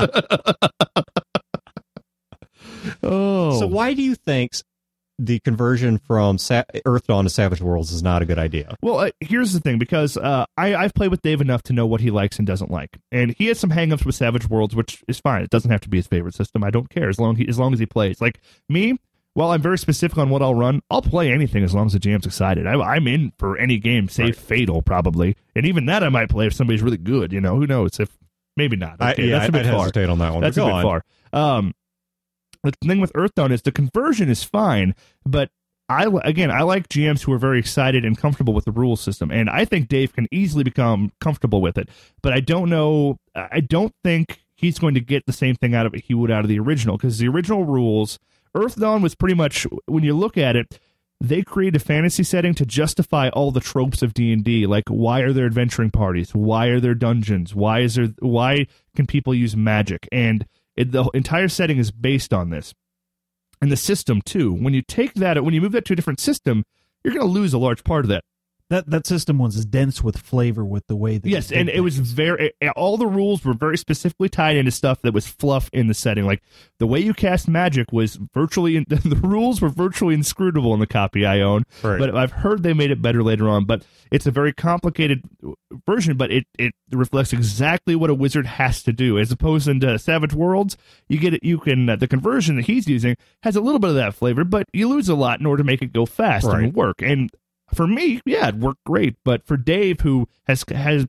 So why do you think the conversion from Earth Dawn to Savage Worlds is not a good idea? Well, here's the thing, because I've played with Dave enough to know what he likes and doesn't like, and he has some hangups with Savage Worlds, which is fine. It doesn't have to be his favorite system. I don't care as long as he plays. Like me, while I'm very specific on what I'll run, I'll play anything as long as the GM's excited. I'm in for any game, save Fatal probably, and even that I might play if somebody's really good. Who knows? If maybe not. Okay, that's a bit far. Hesitate on that one. That's a bit far. The thing with Earth Dawn is the conversion is fine, but I like GMs who are very excited and comfortable with the rule system, and I think Dave can easily become comfortable with it. But I don't think he's going to get the same thing out of it he would out of the original, because the original rules, Earth Dawn was pretty much, when you look at it, they created a fantasy setting to justify all the tropes of D&D, like why are there adventuring parties, why are there dungeons, why can people use magic, and the entire setting is based on this. And the system, too. When you move that to a different system, you're going to lose a large part of that. That system was dense with flavor with the way that yes, and it was all the rules were very specifically tied into stuff that was fluff in the setting. Like the way you cast magic was the rules were virtually inscrutable in the copy I own. Right. But I've heard they made it better later on. But it's a very complicated version, but it reflects exactly what a wizard has to do. As opposed to Savage Worlds, the conversion that he's using has a little bit of that flavor, but you lose a lot in order to make it go fast and work. And for me, yeah, it worked great. But for Dave, who has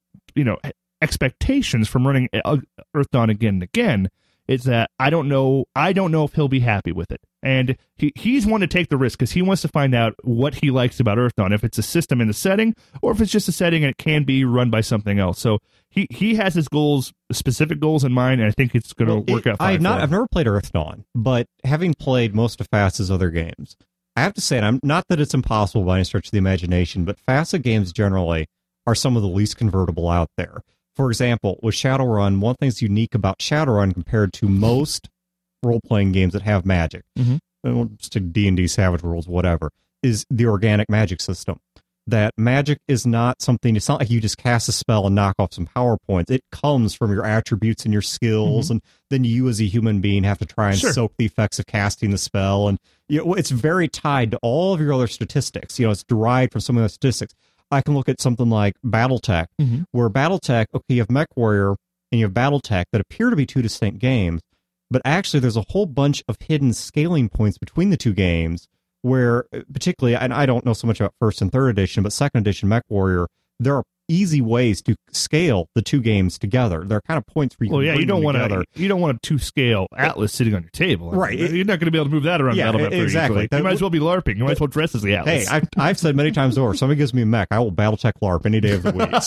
expectations from running Earth Dawn again and again, is that I don't know if he'll be happy with it. And he's one to take the risk because he wants to find out what he likes about Earth Dawn, if it's a system in the setting or if it's just a setting and it can be run by something else. So he has his specific goals in mind, and I think it's going to work out fine. I've never played Earth Dawn, but having played most of FASA's other games, I have to say, and I'm not that it's impossible by any stretch of the imagination, but FASA games generally are some of the least convertible out there. For example, with Shadowrun, one thing that's unique about Shadowrun compared to most role-playing games that have magic, just D&D, Savage Worlds, whatever, is the organic magic system. That magic is not something, it's not like you just cast a spell and knock off some power points. It comes from your attributes and your skills, and then you as a human being have to try and soak the effects of casting the spell. And it's very tied to all of your other statistics. It's derived from some of the statistics. I can look at something like Battletech, where Battletech, you have MechWarrior and you have Battletech that appear to be two distinct games, but actually there's a whole bunch of hidden scaling points between the two games where particularly, and I don't know so much about first and third edition, but second edition MechWarrior, there are easy ways to scale the two games together. There are kind of points where you can you don't want together. You don't want a 2-scale Atlas sitting on your table, right? You're not going to be able to move that around. Yeah, Battle.net exactly. You might as well be LARPing. You might as well dress as the Atlas. Hey, I've said many times over, if somebody gives me a mech, I will BattleTech LARP any day of the week.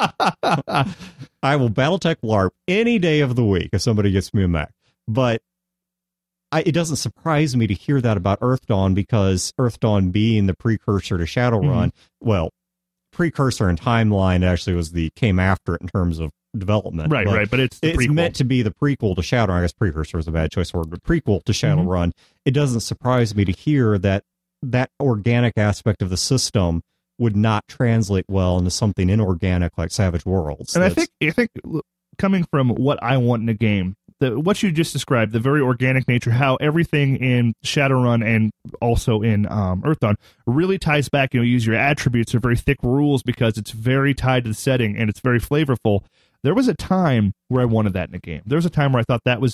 So I will BattleTech LARP any day of the week if somebody gets me a mech. But it doesn't surprise me to hear that about Earthdawn, because Earthdawn being the precursor to Shadowrun, well, precursor in timeline actually came after it in terms of development. Right, but it's it's prequel. meant to be the prequel to Shadowrun. I guess precursor is a bad choice of word, but prequel to Shadowrun. It doesn't surprise me to hear that organic aspect of the system would not translate well into something inorganic like Savage Worlds. And I think coming from what I want in a game, what you just described, the very organic nature, how everything in Shadowrun and also in Earthdawn really ties back. You use your attributes, are very thick rules because it's very tied to the setting and it's very flavorful. There was a time where I wanted that in a game. There was a time where I thought that was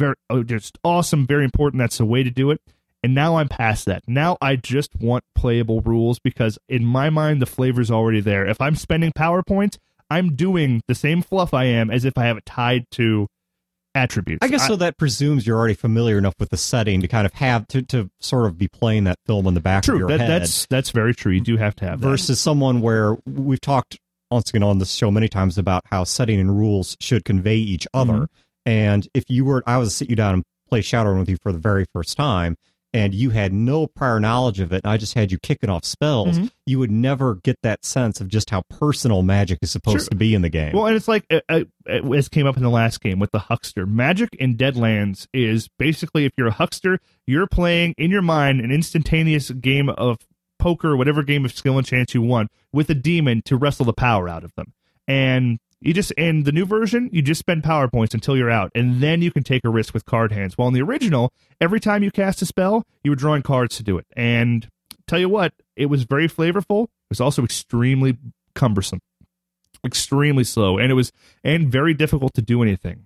just awesome, very important. That's the way to do it. And now I'm past that. Now I just want playable rules because in my mind, the flavor's already there. If I'm spending PowerPoints, I'm doing the same fluff I am as if I have it tied to attributes. I guess so that presumes you're already familiar enough with the setting to kind of have to sort of be playing that film in the back of your head. That's very true. You do have to have that. Versus someone where we've talked once again on this show many times about how setting and rules should convey each other. And if I was to sit you down and play Shadowrun with you for the very first time, and you had no prior knowledge of it, and I just had you kicking off spells, you would never get that sense of just how personal magic is supposed to be in the game. Well, and it's like, as came up in the last game with the Huckster, magic in Deadlands is basically, if you're a Huckster, you're playing in your mind an instantaneous game of poker, whatever game of skill and chance you want, with a demon to wrestle the power out of them. And in the new version, you just spend power points until you're out, and then you can take a risk with card hands. While in the original, every time you cast a spell, you were drawing cards to do it. And tell you what, it was very flavorful. It was also extremely cumbersome, extremely slow, and very difficult to do anything.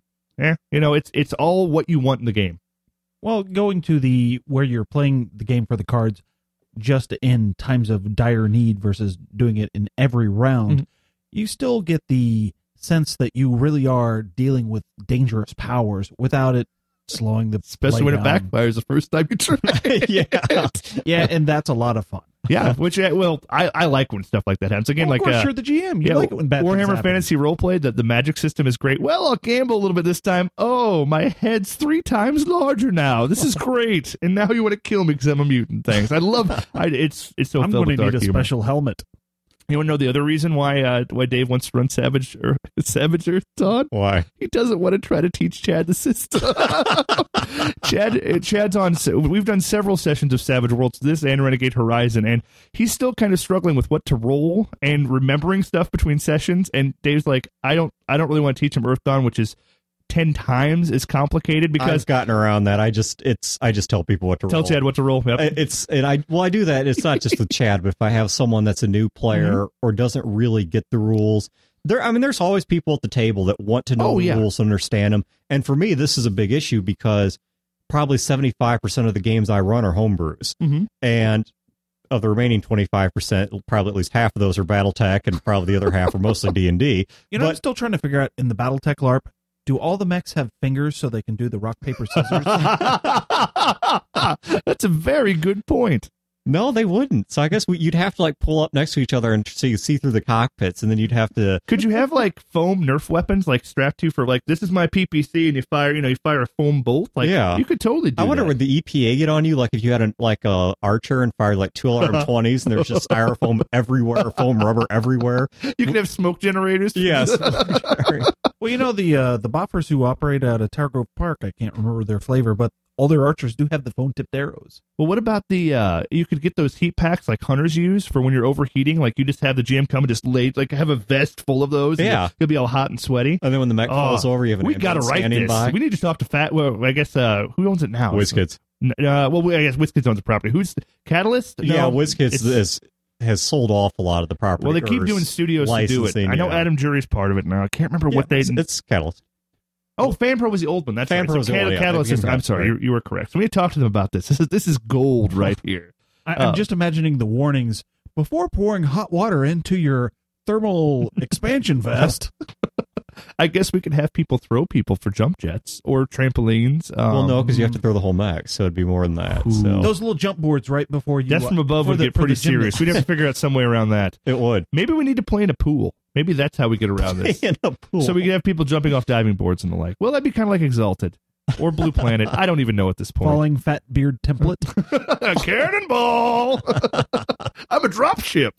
It's all what you want in the game. Well, going to where you're playing the game for the cards just in times of dire need versus doing it in every round, you still get the sense that you really are dealing with dangerous powers without it slowing the especially when down. It backfires the first time you try. Yeah, and that's a lot of fun. Yeah, which I like when stuff like that happens. Again, of course, you're the GM. You like it when bad things Warhammer happen. Fantasy Roleplay, the magic system is great. Well, I'll gamble a little bit this time. Oh, my head's 3 times larger now. This is great. And now you want to kill me because I'm a mutant. Thanks. I love it's so. I'm going to need a special helmet. You want to know the other reation why Dave wants to run Savage Earth, Todd? Why? He doesn't want to try to teach Chad the system. Chad's on. We've done several sessions of Savage Worlds, this and Renegade Horizon, and he's still kind of struggling with what to roll and remembering stuff between sessions. And Dave's like, I don't really want to teach him Earthdawn, which is 10 times as complicated because I've gotten around that. I just tell people what to roll. Tell Chad what to roll. Yep. I do that. It's not just with Chad, but if I have someone that's a new player or doesn't really get the rules, there's always people at the table that want to know the rules and understand them. And for me, this is a big issue because probably 75% of the games I run are homebrews, and of the remaining 25%, probably at least half of those are BattleTech, and probably the other half are mostly D&D. I'm still trying to figure out in the BattleTech LARP, do all the mechs have fingers so they can do the rock, paper, scissors? That's a very good point. No, they wouldn't. So I guess you'd have to pull up next to each other and so you see through the cockpits, and then you'd have to. Could you have foam Nerf weapons strapped to you for this is my PPC, and you fire a foam bolt? You could totally do. I wonder that. would the EPA get on you if you had a archer and fired 2 RM20s and there's just styrofoam everywhere, foam rubber everywhere. You could have smoke generators. Yes. Well, the boffers who operate out of Tower Grove Park, I can't remember their flavor, but all their archers do have the foam-tipped arrows. Well, what about you could get those heat packs like hunters use for when you're overheating? You just have the GM come and just have a vest full of those. Yeah. You'll be all hot and sweaty. And then when the mech falls over, you have an we got to write this. by. We need to talk to I guess, who owns it now? WizKids. I guess WizKids owns the property. Who's Catalyst? Yeah, WizKids has sold off a lot of the property. Well, they keep doing studios to do it. I know Adam Jury's part of it now. I can't remember what they... It's Catalyst. Oh, FanPro was the old one. That's FanPro right. was the old one. Catalyst system. I'm sorry, you were correct. So we need to talk to them about this. This is gold right here. I'm just imagining the warnings before pouring hot water into your thermal expansion vest. I guess we could have people throw people for jump jets or trampolines. Well, no, because you have to throw the whole mech, so it'd be more than that. So. Those little jump boards right before you... That's from above would get pretty serious. We'd have to figure out some way around that. It would. Maybe we need to play in a pool. Maybe that's how we get around this. In a pool. So we could have people jumping off diving boards and the like. Well, that'd be kind of like Exalted or Blue Planet. I don't even know at this point. Falling fat beard template. Cannonball! I'm a dropship.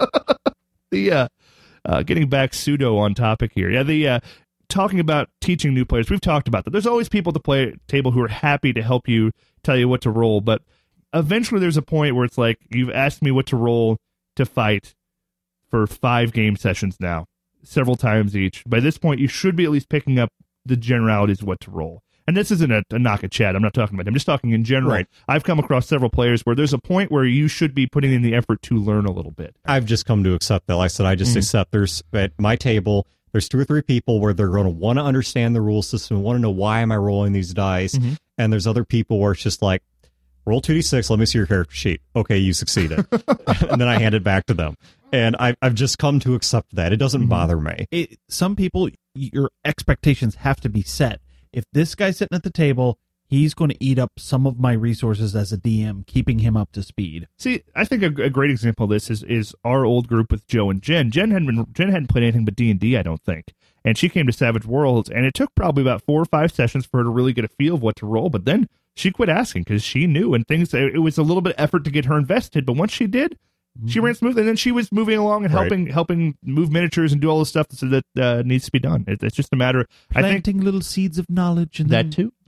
Getting back pseudo on topic here. Yeah, talking about teaching new players. We've talked about that. There's always people at the table who are happy to help you, tell you what to roll, but eventually there's a point where it's like, you've asked me what to roll to fight for 5 game sessions now, several times each. By this point, you should be at least picking up the generalities of what to roll. And this isn't a knock at Chad. I'm not talking about him. I'm just talking in general. Right. I've come across several players where there's a point where you should be putting in the effort to learn a little bit. I've just come to accept that. Like I said, I just accept there's, at my table, there's 2 or 3 people where they're going to want to understand the rule system, want to know why am I rolling these dice. And there's other people where it's just like, roll 2d6, let me see your character sheet. Okay, you succeeded. And then I hand it back to them. And I've just come to accept that. It doesn't bother me. Some people, your expectations have to be set. If this guy's sitting at the table, he's going to eat up some of my resources as a DM, keeping him up to speed. See, I think a great example of this is our old group with Joe and Jen. Jen hadn't played anything but D&D, I don't think. And she came to Savage Worlds, and it took probably about 4 or 5 sessions for her to really get a feel of what to roll. But then she quit asking because she knew, and it was a little bit of effort to get her invested. But once she did, she ran smooth, and then she was moving along and helping move miniatures and do all the stuff that needs to be done. It's just a matter of planting little seeds of knowledge, and that too.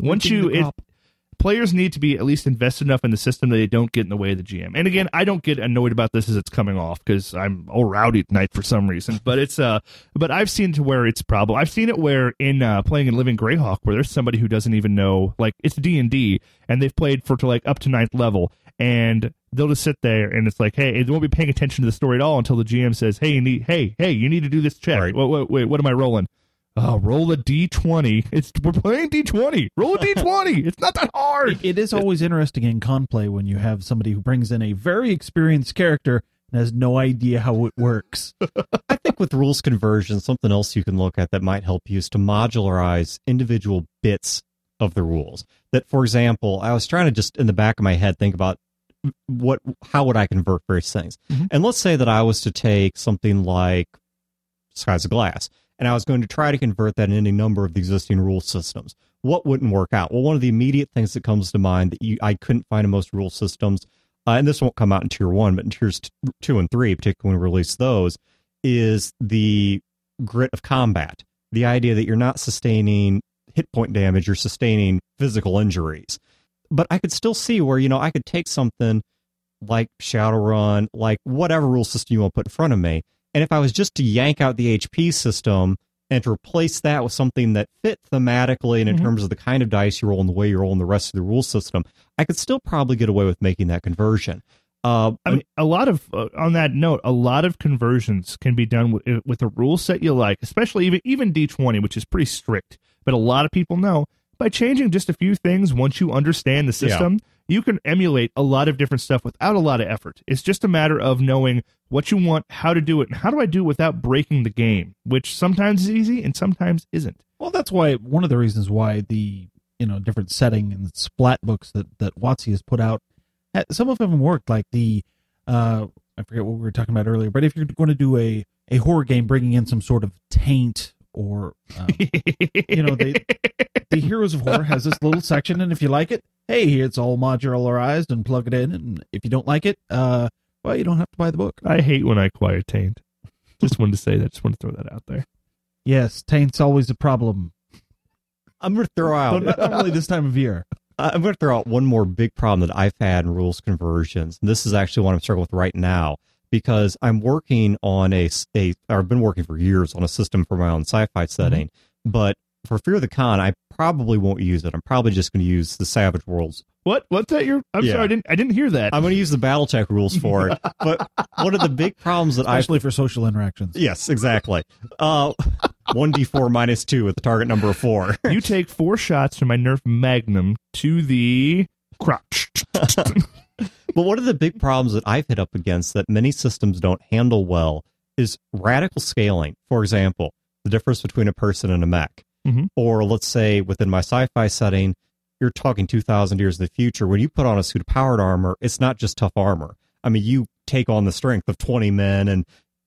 Players need to be at least invested enough in the system that they don't get in the way of the GM. And again, I don't get annoyed about this as it's coming off because I'm all rowdy tonight for some reason. But but I've seen to where it's a problem. I've seen it where in playing in Living Greyhawk, where there's somebody who doesn't even know, like, it's D&D, and they've played for like up to 9th level, and they'll just sit there and it's like, hey, they won't be paying attention to the story at all until the GM says, hey, you need to do this check. Right. Wait, what am I rolling? Roll a D20. We're playing D20. Roll a D20. It's not that hard. It is always interesting in Conplay when you have somebody who brings in a very experienced character and has no idea how it works. I think with rules conversion, something else you can look at that might help you is to modularize individual bits of the rules. That, for example, I was trying to just in the back of my head think about how would I convert various things. And let's say that I was to take something like Skies of Glass, and I was going to try to convert that in any number of the existing rule systems. What wouldn't work out? Well, one of the immediate things that comes to mind that I couldn't find in most rule systems, and this won't come out in Tier 1, but in Tiers 2 and 3, particularly when we release those, is the grit of combat. The idea that you're not sustaining hit point damage, you're sustaining physical injuries. But I could still see where, I could take something like Shadowrun, like whatever rule system you want to put in front of me, and if I was just to yank out the HP system and to replace that with something that fit thematically and in terms of the kind of dice you roll and the way you roll in the rest of the rule system, I could still probably get away with making that conversion. I mean, a lot of on that note, a lot of conversions can be done with a rule set you like, especially even D20, which is pretty strict. But a lot of people know by changing just a few things, once you understand the system, you can emulate a lot of different stuff without a lot of effort. It's just a matter of knowing what you want, how to do it, and how do I do it without breaking the game, which sometimes is easy and sometimes isn't. Well, that's why one of the reasons why the different setting and splat books that WotC has put out, some of them worked. Like the I forget what we were talking about earlier, but if you're going to do a horror game, bringing in some sort of taint or the Heroes of Horror has this little section, and if you like it, hey, it's all modularized and plug it in, and if you don't like it, well, you don't have to buy the book. I hate when I acquire taint. Just wanted to say that. Just want to throw that out there. Yes, taint's always a problem. I'm going to throw out... Not only this time of year. I'm going to throw out one more big problem that I've had in rules conversions. And this is actually what I'm struggling with right now, because I'm working on I've been working for years on a system for my own sci-fi setting, but for Fear of the Con, I probably won't use it. I'm probably just going to use the Savage Worlds. What's that? I'm sorry, I didn't hear that. I'm going to use the BattleTech rules for it. But one of the big problems that especially for social interactions. Yes, exactly. 1d4 minus 2 with the target number of 4. You take 4 shots from my Nerf Magnum to the crotch. But one of the big problems that I've hit up against that many systems don't handle well is radical scaling. For example, the difference between a person and a mech. Mm-hmm. Or let's say within my sci-fi setting, you're talking 2,000 years in the future. When you put on a suit of powered armor, it's not just tough armor. I mean, you take on the strength of 20 men, and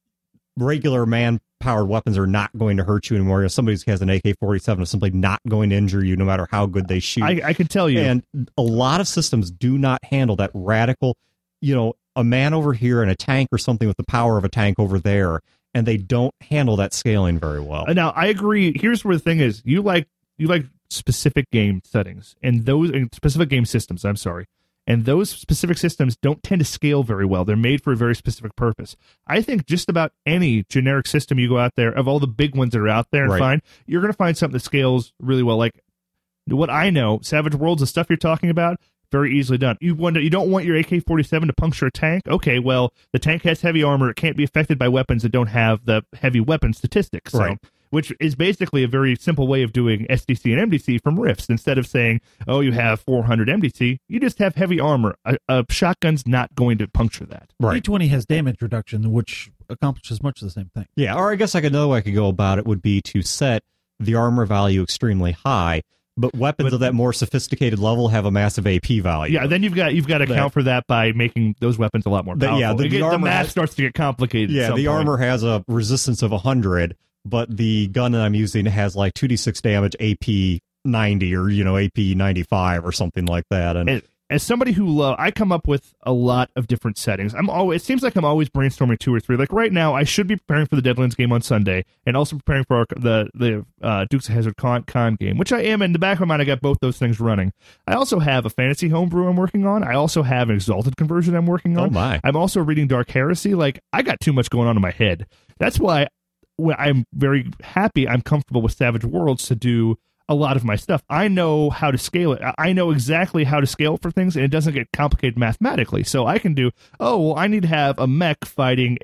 regular man-powered weapons are not going to hurt you anymore. You know, somebody who has an AK-47 is simply not going to injure you no matter how good they shoot. I can tell you. And a lot of systems do not handle that radical, you know, a man over here and a tank or something with the power of a tank over there, and they don't handle that scaling very well. Now, I agree. Here's where the thing is. You like specific game settings and specific game systems, I'm sorry. And those specific systems don't tend to scale very well. They're made for a very specific purpose. I think just about any generic system you go out there, of all the big ones that are out there and find, you're going to find something that scales really well. Like what I know, Savage Worlds, the stuff you're talking about, very easily done. You don't want your AK-47 to puncture a tank? Okay, well, the tank has heavy armor. It can't be affected by weapons that don't have the heavy weapon statistics. So, which is basically a very simple way of doing SDC and MDC from Rifts. Instead of saying, oh, you have 400 MDC, you just have heavy armor. A shotgun's not going to puncture that. Right. P20 has damage reduction, which accomplishes much of the same thing. Yeah, or I guess another way I could go about it would be to set the armor value extremely high, but weapons of that more sophisticated level have a massive AP value. Yeah, then you've got to account for that by making those weapons a lot more powerful. The math starts to get complicated. Yeah, the armor has a resistance of 100, but the gun that I'm using has like 2d6 damage AP 90 or, you know, AP 95 or something like that. And as somebody who I come up with a lot of different settings. It seems like I'm always brainstorming 2 or 3. Like right now, I should be preparing for the Deadlands game on Sunday, and also preparing for the Dukes of Hazzard Con game, which I am. In the back of my mind, I got both those things running. I also have a fantasy homebrew I'm working on. I also have an Exalted conversion I'm working on. Oh my! I'm also reading Dark Heresy. Like I got too much going on in my head. That's why I'm very happy. I'm comfortable with Savage Worlds to do a lot of my stuff. I know how to scale it. I know exactly how to scale for things, and it doesn't get complicated mathematically. So I can do, I need to have a mech fighting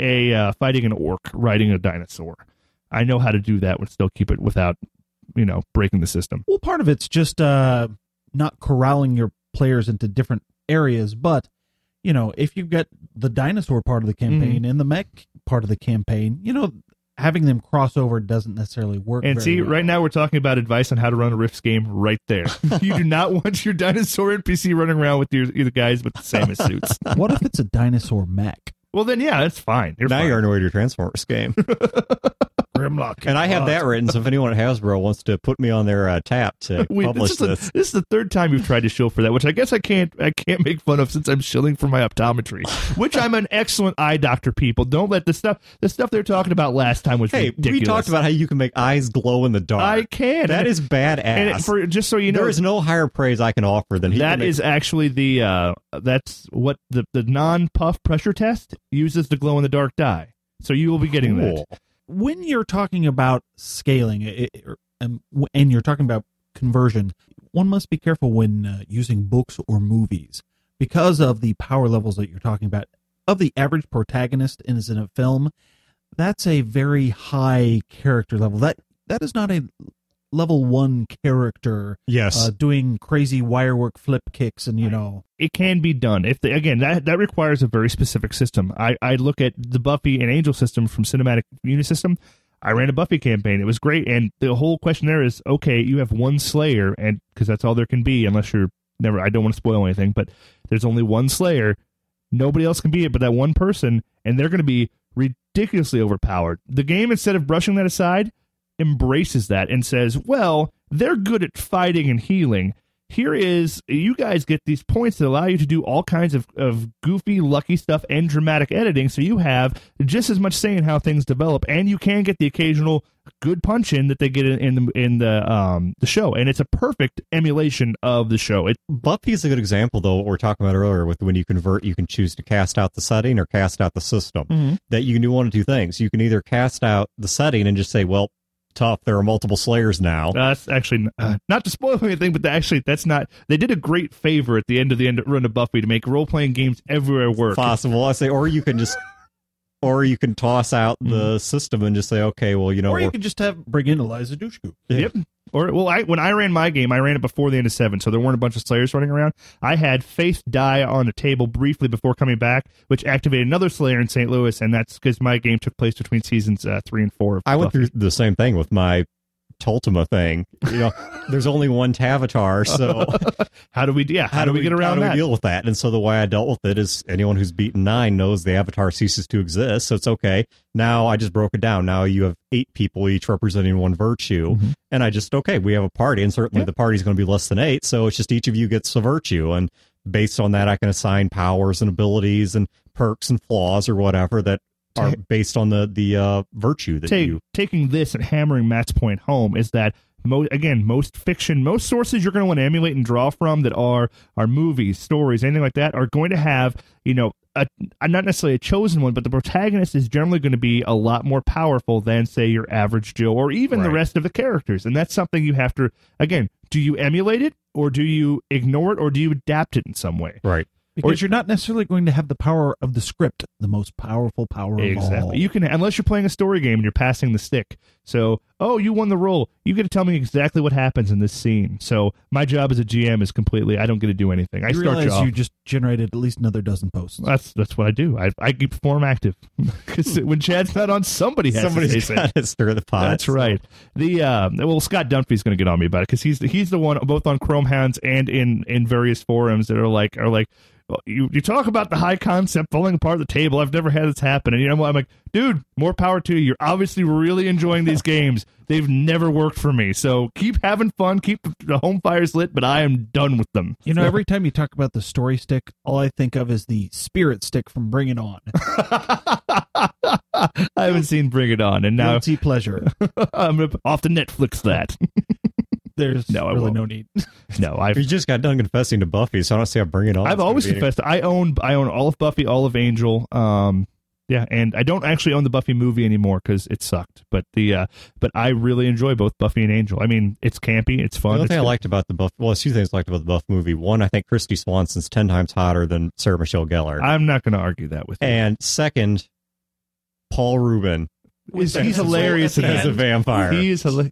an orc riding a dinosaur. I know how to do that and still keep it without, breaking the system. Well, part of it's just not corralling your players into different areas, but if you've got the dinosaur part of the campaign and the mech part of the campaign, having them cross over doesn't necessarily work. And see, well. Right now we're talking about advice on how to run a Rifts game right there. You do not want your dinosaur NPC running around with your guys with the Samus suits. What if it's a dinosaur mech? Well, then, yeah, that's fine. You're annoyed your Transformers game. Grimlock. And I have that written, so if anyone at Hasbro wants to put me on their tap to publish this. This is the third time you've tried to shill for that, which I guess I can't make fun of since I'm shilling for my optometry, which I'm an excellent eye doctor, people. Don't let the stuff they're talking about last time was ridiculous. We talked about how you can make eyes glow in the dark. I can. That is badass. And just so you know, there is no higher praise I can offer than he that is actually that's what the non-puff pressure test uses the glow in the dark dye. So you will be getting that. When you're talking about scaling and you're talking about conversion, one must be careful when using books or movies because of the power levels that you're talking about. Of the average protagonist in a film, that's a very high character level. That is not a level 1 character doing crazy wirework flip kicks and it can be done that requires a very specific system. I look at the Buffy and Angel system from Cinematic Unisystem. I ran a Buffy campaign. It was great, and the whole question there is, okay, you have one Slayer, and because that's all there can be, unless you're never, I don't want to spoil anything, but there's only one Slayer. Nobody else can be it but that one person, and they're going to be ridiculously overpowered. The game, instead of brushing that aside, embraces that and says, well, they're good at fighting and healing. You guys get these points that allow you to do all kinds of goofy, lucky stuff and dramatic editing, so you have just as much say in how things develop, and you can get the occasional good punch in that they get in the show, and it's a perfect emulation of the show. Buffy is a good example, though, what we were talking about earlier with when you convert, you can choose to cast out the setting or cast out the system. Mm-hmm. That you can do one of two things. You can either cast out the setting and just say, well, tough, there are multiple Slayers now. That's actually not to spoil anything, but that's not. They did a great favor at the end run of Buffy to make role-playing games everywhere work. Possible. I say, or you can just Or you can toss out the system and just say, okay, well, you know, or you could just bring in Eliza Dushku. Yep. Or when I ran my game, I ran it before the end of 7, so there weren't a bunch of Slayers running around. I had Faith die on the table briefly before coming back, which activated another Slayer in St. Louis, and that's because my game took place between seasons 3 and 4. I went through the same thing with my Toltima thing. You know, there's only one Tavatar, so how do we get around how do that? we deal with that? And so the way I dealt with it is anyone who's beaten 9 knows the Avatar ceases to exist, so it's okay. Now I just broke it down. Now you have 8 people each representing one virtue, and I just, okay, we have a party, and certainly the party's going to be less than 8, so it's just each of you gets a virtue, and based on that I can assign powers and abilities and perks and flaws or whatever that are based on the virtue that taking this and hammering Matt's point home is that most fiction, most sources you're going to want to emulate and draw from that are movies, stories, anything like that, are going to have, you know, not necessarily a chosen one, but the protagonist is generally going to be a lot more powerful than, say, your average Joe or even the rest of the characters. And that's something you have to, again, do you emulate it or do you ignore it or do you adapt it in some way? Right. Because you're not necessarily going to have the power of the script, the most powerful power of all. You can, unless you're playing a story game and you're passing the stick. So, you won the role. You get to tell me exactly what happens in this scene. So my job as a GM is completely, I don't get to do anything. I start you off. You just generated at least another dozen posts. That's what I do. I keep form active because when Chad's not on, somebody's got to stir the pot. That's right. Scott Dunphy's going to get on me about it because he's the one both on Chrome Hounds and in various forums that are like. Well, you talk about the high concept falling apart the table. I've never had this happen. And I'm like, dude, more power to you. You're obviously really enjoying these games. They've never worked for me. So keep having fun, keep the home fires lit, but I am done with them. You know, every time you talk about the story stick, all I think of is the spirit stick from Bring It On. I haven't seen Bring It On, and now guilty pleasure. I'm off to Netflix that. There's really no need. No, you just got done confessing to Buffy, so I don't see how Bring It On. I've always confessed. I own all of Buffy, all of Angel. And I don't actually own the Buffy movie anymore because it sucked. But I really enjoy both Buffy and Angel. I mean, it's campy, it's fun. The only thing I liked about the Buff, well, there's 2 things I liked about the Buff movie. One, I think Christy Swanson's 10 times hotter than Sarah Michelle Gellar. I'm not going to argue that with you. And second, Paul Rubin. He's hilarious as a vampire. He is hilarious.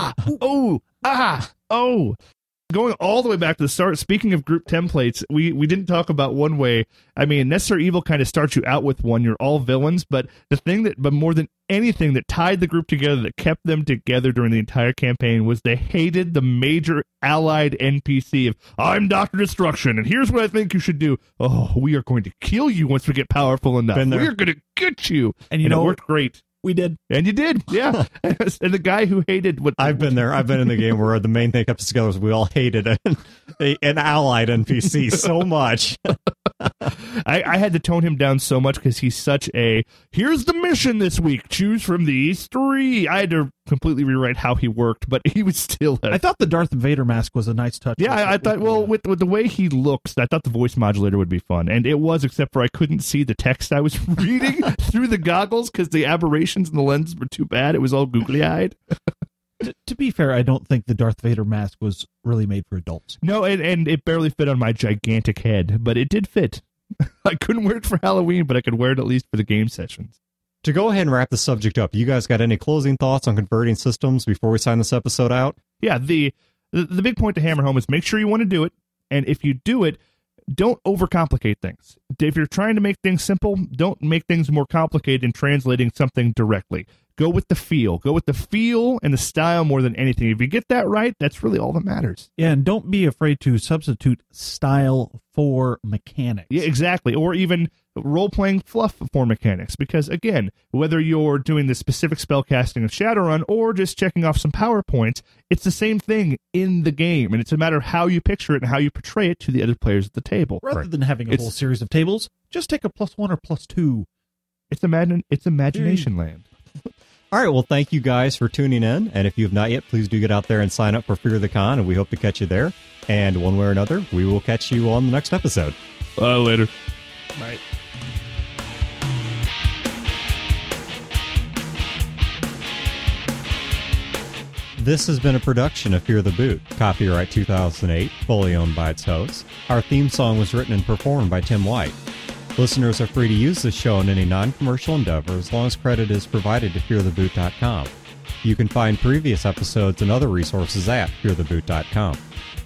Going all the way back to the start, speaking of group templates, we didn't talk about one way. I mean, Necessary Evil kind of starts you out with one. You're all villains, but but more than anything that tied the group together, that kept them together during the entire campaign, was they hated the major allied NPC of, I'm Dr. Destruction, and here's what I think you should do. Oh, we are going to kill you once we get powerful enough. We're going to get you. And it worked great. We did. And you did, yeah. And the guy who hated what... I've been there. I've been in the game where the main thing kept us together was we all hated an allied NPC so much. I had to tone him down so much because he's such a, here's the mission this week, choose from these 3. I had to completely rewrite how he worked, but he was still... I thought the Darth Vader mask was a nice touch. Yeah, I thought, with the way he looks, I thought the voice modulator would be fun. And it was, except for I couldn't see the text I was reading through the goggles because the aberrations in the lenses were too bad. It was all googly-eyed. To be fair, I don't think the Darth Vader mask was really made for adults. No, and it barely fit on my gigantic head, but it did fit. I couldn't wear it for Halloween, but I could wear it at least for the game sessions. To go ahead and wrap the subject up, you guys got any closing thoughts on converting systems before we sign this episode out? Yeah, the big point to hammer home is make sure you want to do it, and if you do it, don't overcomplicate things. If you're trying to make things simple, don't make things more complicated in translating something directly. Go with the feel. Go with the feel and the style more than anything. If you get that right, that's really all that matters. Yeah, and don't be afraid to substitute style for mechanics. Yeah, exactly. Or even role-playing fluff for mechanics. Because, again, whether you're doing the specific spellcasting of Shadowrun or just checking off some PowerPoints, it's the same thing in the game. And it's a matter of how you picture it and how you portray it to the other players at the table. Rather than having a whole series of tables, just take a +1 or +2. It's imagination land. All right, well, thank you guys for tuning in, and if you have not yet, please do get out there and sign up for Fear the Con, and we hope to catch you there. And one way or another, we will catch you on the next episode. Later. Bye. This has been a production of Fear the Boot, copyright 2008, fully owned by its hosts. Our theme song was written and performed by Tim White. Listeners are free to use this show in any non-commercial endeavor as long as credit is provided to feartheboot.com. You can find previous episodes and other resources at feartheboot.com.